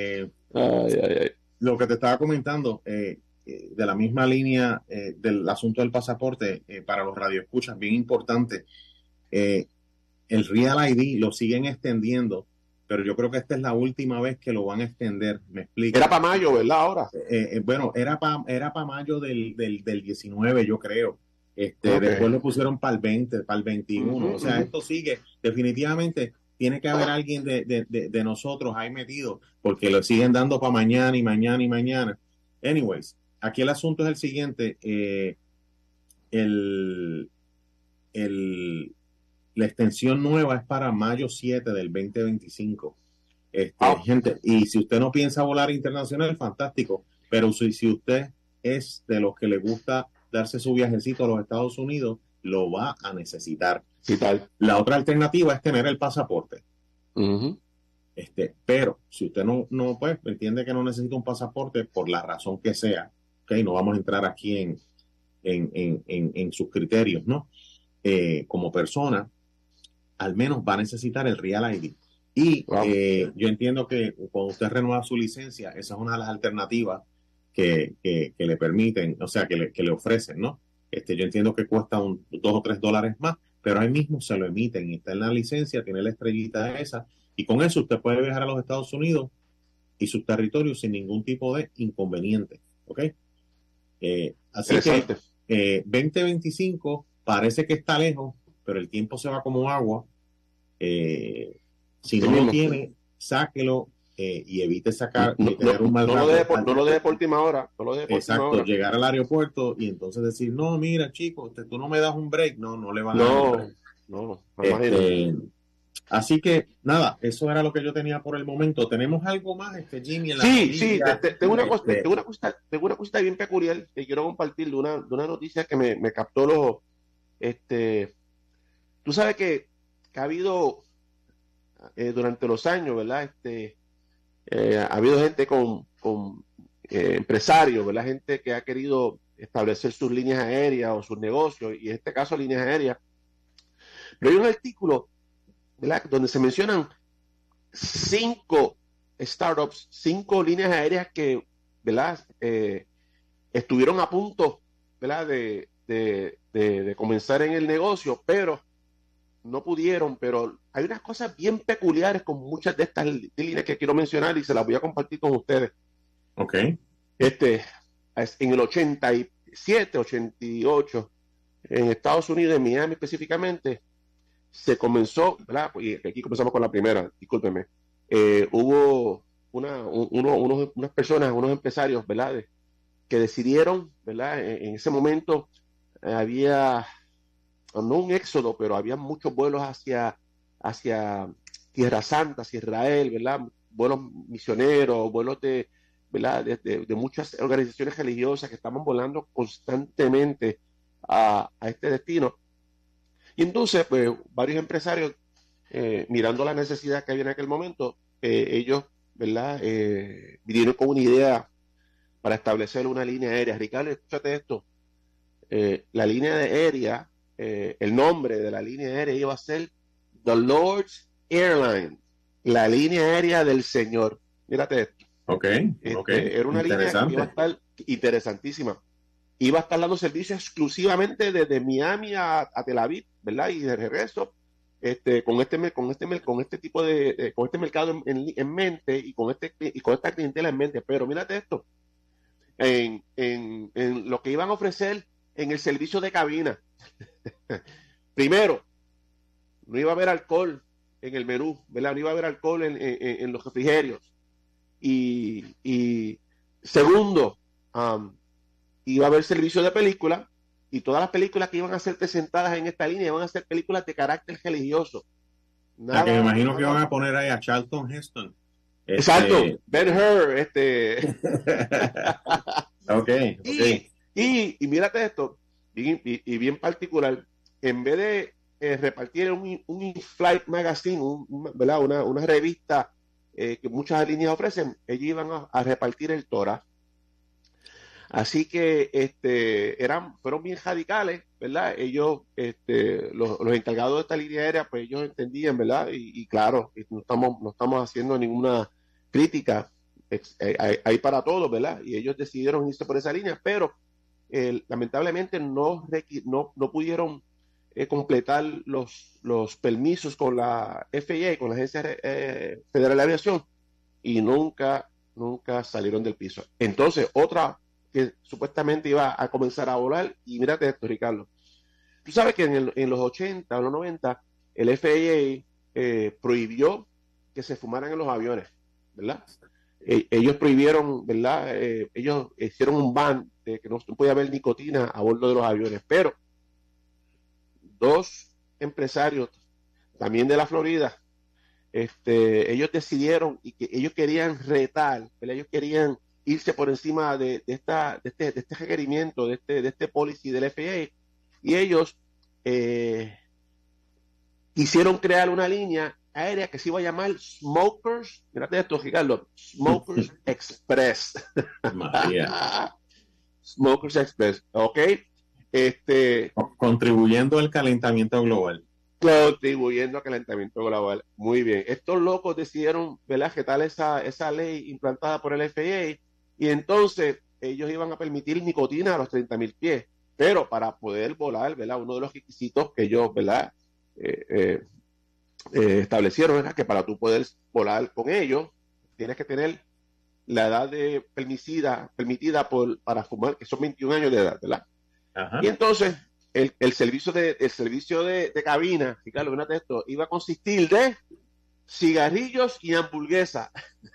lo que te estaba comentando, de la misma línea del asunto del pasaporte, para los radioescuchas, bien importante, el Real ID lo siguen extendiendo, pero yo creo que esta es la última vez que lo van a extender. Me explico. Era para mayo, ¿verdad? Ahora. Bueno, era para mayo del 19, yo creo. Okay. Después lo pusieron para el 20, para el 21. O sea, esto sigue. Definitivamente tiene que haber alguien de nosotros ahí metido, porque lo siguen dando para mañana y mañana y mañana. Anyways, aquí el asunto es el siguiente. La extensión nueva es para mayo 7 del 2025. Gente, y si usted no piensa volar internacional, fantástico. Pero si usted es de los que le gusta darse su viajecito a los Estados Unidos, lo va a necesitar. Sí, tal. La otra alternativa es tener el pasaporte. Pero si usted no pues entiende que no necesita un pasaporte por la razón que sea, okay, no vamos a entrar aquí en sus criterios, ¿no? Como persona, al menos va a necesitar el Real ID. Y yo entiendo que cuando usted renueva su licencia, esa es una de las alternativas que le permiten, o sea, que le ofrecen, ¿no? Yo entiendo que cuesta $2 o $3 más, pero ahí mismo se lo emiten y está en la licencia, tiene la estrellita esa, y con eso usted puede viajar a los Estados Unidos y sus territorios sin ningún tipo de inconveniente, ¿ok? Así que 2025 parece que está lejos, pero el tiempo se va como agua. Si no lo tiene, sáquelo y evite sacar tener un mal rato. No lo deje por última hora. Exacto, llegar al aeropuerto y entonces decir, no, mira, chico, tú no me das un break. No le van a dar un break. Así que, nada, eso era lo que yo tenía por el momento. ¿Tenemos algo más, Jimmy, en la Sí, tengo una cosita bien peculiar que quiero compartir de una noticia que me captó tú sabes que ha habido durante los años, ¿verdad? Ha habido gente con empresarios, ¿verdad? Gente que ha querido establecer sus líneas aéreas o sus negocios, y en este caso líneas aéreas. Pero hay un artículo, ¿verdad?, donde se mencionan 5 startups, 5 líneas aéreas que, ¿verdad?, estuvieron a punto, ¿verdad?, de comenzar en el negocio, pero no pudieron. Pero hay unas cosas bien peculiares con muchas de estas líneas que quiero mencionar y se las voy a compartir con ustedes. Ok. En el 87, 88, en Estados Unidos, en Miami específicamente, se comenzó, ¿verdad? Y aquí comenzamos con la primera, discúlpenme. Hubo unas personas, unos empresarios, ¿verdad?, que decidieron, ¿verdad? En ese momento había, no un éxodo, pero había muchos vuelos hacia Tierra Santa, hacia Israel, ¿verdad? Vuelos misioneros, vuelos ¿verdad?, de muchas organizaciones religiosas que estaban volando constantemente a este destino. Y entonces, pues, varios empresarios, mirando la necesidad que había en aquel momento, ellos, ¿verdad?, vinieron con una idea para establecer una línea aérea. Ricardo, escúchate esto. La línea aérea, el nombre de la línea aérea iba a ser The Lord's Airline, la línea aérea del Señor. Mírate esto. Era una línea que iba a estar interesantísima. Iba a estar dando servicio exclusivamente desde Miami a Tel Aviv, ¿verdad? Y de regreso, con este mercado en mente y con esta clientela en mente. Pero mírate esto, en lo que iban a ofrecer en el servicio de cabina. Primero, no iba a haber alcohol en el menú, ¿verdad? No iba a haber alcohol en los refrigerios. Y segundo, iba a haber servicio de película, y todas las películas que iban a ser presentadas en esta línea iban a ser películas de carácter religioso. Nada, que me imagino que van a poner ahí a Charlton Heston. Exacto, Ben-Hur. Okay. Y mírate esto, bien particular, en vez de repartir un in-flight magazine, ¿verdad?, una revista que muchas líneas ofrecen, ellos iban a repartir el Torah. Así que fueron bien radicales, ¿verdad? Ellos, los encargados de esta línea aérea, pues ellos entendían, ¿verdad? Y claro, no estamos haciendo ninguna crítica, hay para todos, ¿verdad? Y ellos decidieron irse por esa línea, pero lamentablemente no pudieron completar los permisos con la FAA, con la Agencia Federal de Aviación, y nunca salieron del piso. Entonces, otra que supuestamente iba a comenzar a volar, y mírate esto, Ricardo. Tú sabes que en los 80 o los 90, el FAA prohibió que se fumaran en los aviones, ¿verdad? Ellos prohibieron, ¿verdad? Ellos hicieron un ban de que no podía haber nicotina a bordo de los aviones, pero 2 empresarios también de la Florida, ellos decidieron, y que ellos querían retar, ¿verdad? Ellos querían irse por encima de este requerimiento, de este policy del FAA, y ellos quisieron crear una línea aérea que se iba a llamar Smokers, mírate esto, Ricardo, Smokers Express. Smokers Express, ¿ok? Contribuyendo al calentamiento global. Contribuyendo al calentamiento global. Muy bien. Estos locos decidieron, ¿verdad?, retar esa ley implantada por el FAA, y entonces ellos iban a permitir nicotina a los 30,000 pies. Pero para poder volar, ¿verdad?, uno de los requisitos que ellos, ¿verdad?, establecieron era que para tú poder volar con ellos tienes que tener la edad permitida para fumar, que son 21 años de edad, ¿verdad? Ajá. Y entonces el servicio de cabina, Ricardo, fíjate esto, iba a consistir de cigarrillos y hamburguesa.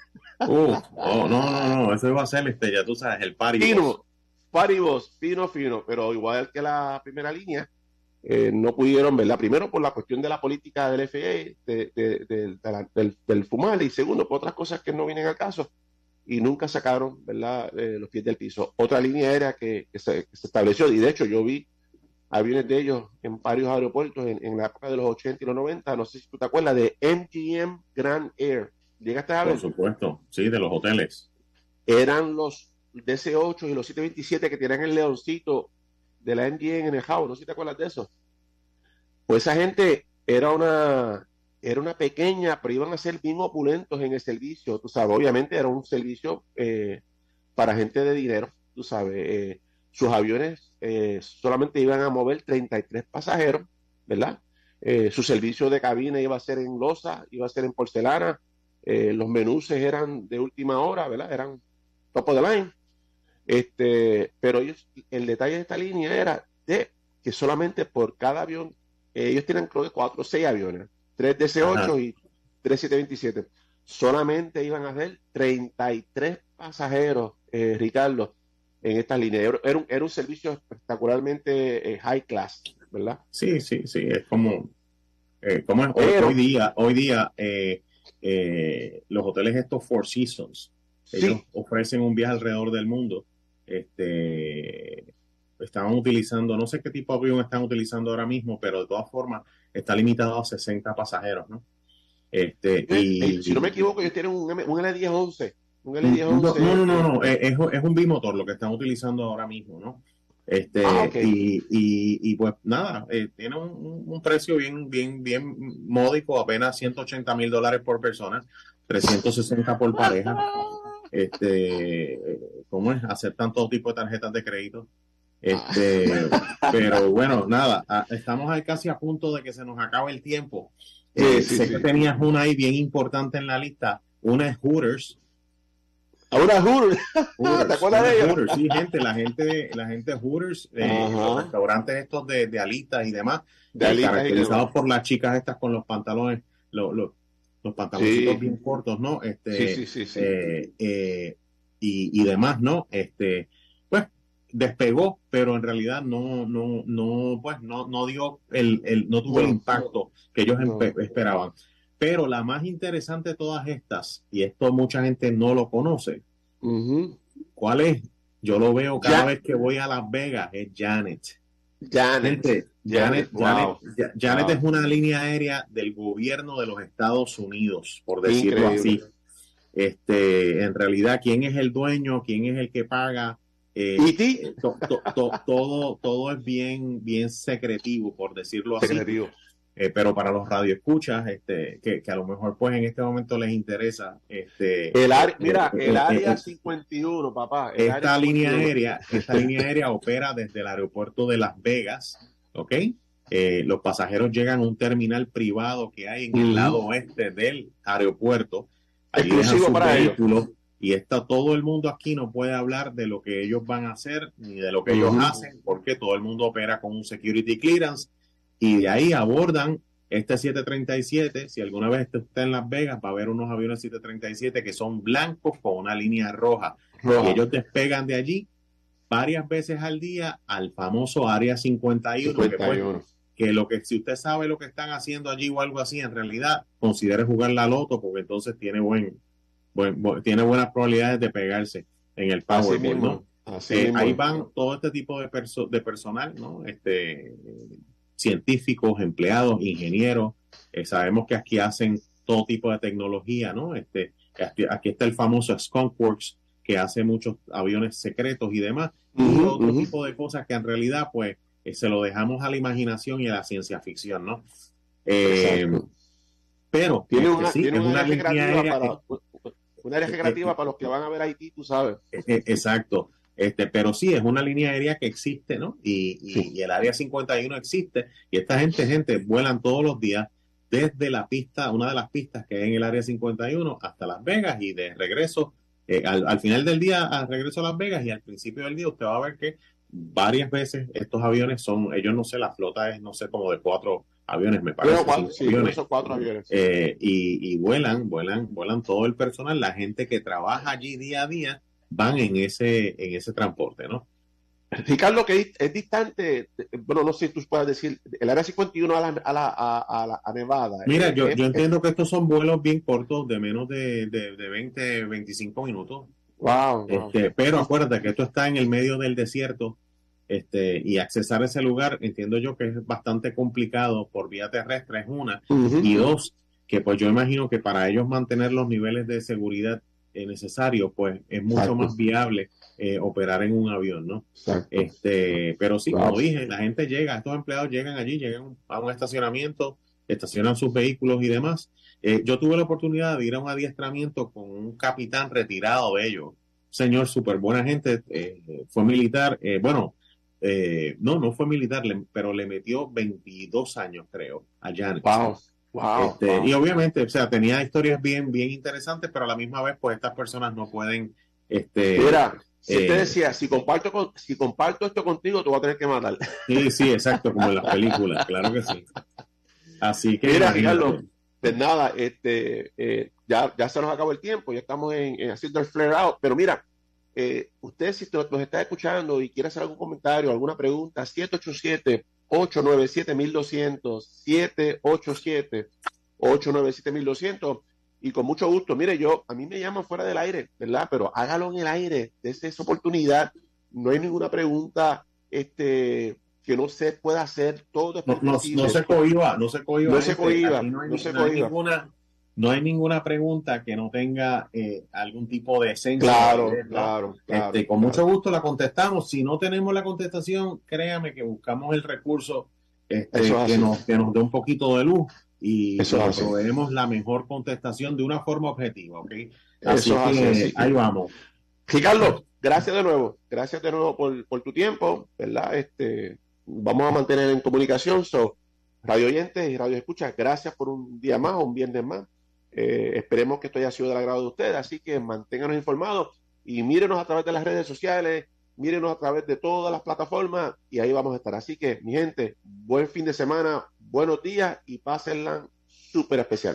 No, eso iba a ser, ya tú sabes, el party fino, pero igual que la primera línea, no pudieron, ¿verdad? Primero por la cuestión de la política del FAA, del FUMAL, y segundo por otras cosas que no vienen al caso, y nunca sacaron, ¿verdad? Los pies del piso. Otra línea aérea que se estableció, y de hecho yo vi aviones de ellos en varios aeropuertos en la época de los 80 y los 90, no sé si tú te acuerdas, de MGM Grand Air. ¿Llegaste a ver? Por supuesto, sí, de los hoteles. Eran los DC-8 y los 727 que tenían el leoncito de la MGM en el Jao, no sé si te acuerdas de eso. Pues esa gente era una pequeña, pero iban a ser bien opulentos en el servicio, tú sabes, obviamente era un servicio para gente de dinero, tú sabes, sus aviones solamente iban a mover 33 pasajeros, ¿verdad? Su servicio de cabina iba a ser en losa, iba a ser en porcelana, los menús eran de última hora, ¿verdad? Eran top of the line. Pero el detalle de esta línea era de que solamente por cada avión, ellos tienen creo que 4 o 6 aviones, 3 DC-8 y 3 727, solamente iban a ser 33 pasajeros, Ricardo, en esta línea. Era un servicio espectacularmente high class, ¿verdad? Sí, es como es hoy día los hoteles estos Four Seasons, ellos ofrecen un viaje alrededor del mundo. Estaban utilizando, no sé qué tipo de avión están utilizando ahora mismo, pero de todas formas está limitado a 60 pasajeros, ¿no? Si no me equivoco, ellos tienen un L1011. Un L1011. No, es un bimotor lo que están utilizando ahora mismo, ¿no? Okay. Y pues nada, tiene un precio bien módico, apenas $180,000 por persona, 360 por pareja. ¿Cómo es? Aceptan todo tipo de tarjetas de crédito. Pero bueno, nada, estamos ahí casi a punto de que se nos acabe el tiempo. Sé que tenías una ahí bien importante en la lista. Una es Hooters. Ahora Hooters. ¿Te acuerdas de ellos? Hooters, sí, la gente Hooters, los restaurantes estos de alitas y demás, caracterizados por las chicas estas con los pantalones, los pantaloncitos bien cortos, ¿no? Y demás, ¿no? Pues despegó, pero en realidad no dio no tuvo el impacto que ellos esperaban. Pero la más interesante de todas estas, y esto mucha gente no lo conoce, ¿cuál es? Yo lo veo cada vez que voy a Las Vegas, es Janet. Janet es una línea aérea del gobierno de los Estados Unidos, por decirlo así. En realidad, ¿quién es el dueño? ¿Quién es el que paga? Todo es bien secretivo, por decirlo así. Pero para los radioescuchas, que a lo mejor pues en este momento les interesa, el área 51, papá. Esta línea aérea opera desde el aeropuerto de Las Vegas, ¿ok? Los pasajeros llegan a un terminal privado que hay en el lado oeste del aeropuerto. Allí exclusivo para ellos. Y todo el mundo aquí no puede hablar de lo que ellos van a hacer ni de lo que ellos hacen, porque todo el mundo opera con un security clearance. Y de ahí abordan este 737. Si alguna vez está en Las Vegas, va a haber unos aviones 737 que son blancos con una línea roja. Y ellos despegan de allí varias veces al día al famoso Área 51. Que si usted sabe lo que están haciendo allí o algo así, en realidad considere jugar la loto, porque entonces tiene buenas probabilidades de pegarse en el Powerball, ¿no? Ahí van todo este tipo de personal, ¿no? Científicos, empleados, ingenieros. Sabemos que aquí hacen todo tipo de tecnología, ¿no? Aquí está el famoso Skunk Works, que hace muchos aviones secretos y demás, y otro tipo de cosas que en realidad pues se lo dejamos a la imaginación y a la ciencia ficción, ¿no? Pero tiene una área recreativa para los que van a ver Haití, tú sabes. Exacto. Pero sí, es una línea aérea que existe, ¿no? Y el Área 51 existe, y esta gente vuelan todos los días desde la pista, una de las pistas que hay en el Área 51 hasta Las Vegas, y de regreso, al final del día, al regreso a Las Vegas, y al principio del día usted va a ver que varias veces estos aviones ellos no sé, la flota es, no sé, como de 4 aviones, me parece. Son 4 aviones. Y vuelan todo el personal, la gente que trabaja allí día a día, van en ese transporte, ¿no? Ricardo, que es distante, bueno, no sé si tú puedes decir, el área 51 a Nevada. Mira, yo entiendo que estos son vuelos bien cortos, de menos de 20, 25 minutos. Wow. Pero acuérdate que esto está en el medio del desierto, y accesar ese lugar, entiendo yo que es bastante complicado por vía terrestre, es una, y dos, que pues yo imagino que para ellos mantener los niveles de seguridad necesarios, pues es mucho más viable operar en un avión, ¿no? Pero sí, como dije, la gente llega, estos empleados llegan allí, llegan a un estacionamiento, estacionan sus vehículos y demás. Yo tuve la oportunidad de ir a un adiestramiento con un capitán retirado de ellos, señor súper buena gente, fue militar, no fue militar, pero le metió 22 años, creo, allá. Wow. Y obviamente, o sea, tenía historias bien interesantes, pero a la misma vez, pues estas personas no pueden. Mira, si te decía, si comparto esto contigo, te voy a tener que matar. Sí, exacto, como en las películas, claro que sí. Así que. Mira, Ricardo, pues nada, ya se nos acabó el tiempo, ya estamos haciendo el flare out, pero mira, usted si nos está escuchando y quiere hacer algún comentario, alguna pregunta, 787-897-1200, 787-897-1200, y con mucho gusto. Mire, a mí me llaman fuera del aire, ¿verdad? Pero hágalo en el aire, dése esa oportunidad. No hay ninguna pregunta que no se pueda hacer, todo es no se cohiba. No hay ninguna pregunta que no tenga algún tipo de esencia. Claro. Con mucho gusto la contestamos. Si no tenemos la contestación, créame que buscamos el recurso que nos dé un poquito de luz y proveemos la mejor contestación de una forma objetiva, ¿ok? Así que ahí vamos. Ricardo, gracias de nuevo por tu tiempo, ¿verdad? Vamos a mantener en comunicación. Radio oyentes y radio escuchas, gracias por un día más, un viernes más. Esperemos que esto haya sido del agrado de ustedes, así que manténganos informados y mírenos a través de las redes sociales, mírenos a través de todas las plataformas y ahí vamos a estar. Así que, mi gente, buen fin de semana, buenos días y pásenla súper especial.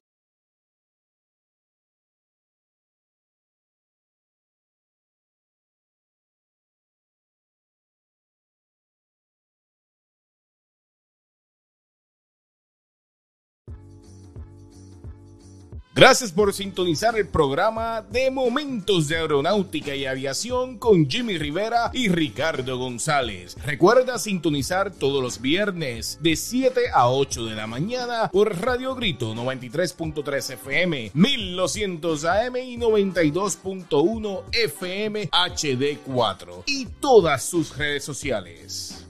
Gracias por sintonizar el programa de Momentos de Aeronáutica y Aviación con Jimmy Rivera y Ricardo González. Recuerda sintonizar todos los viernes de 7 a 8 de la mañana por Radio Grito 93.3 FM, 1200 AM y 92.1 FM HD4 y todas sus redes sociales.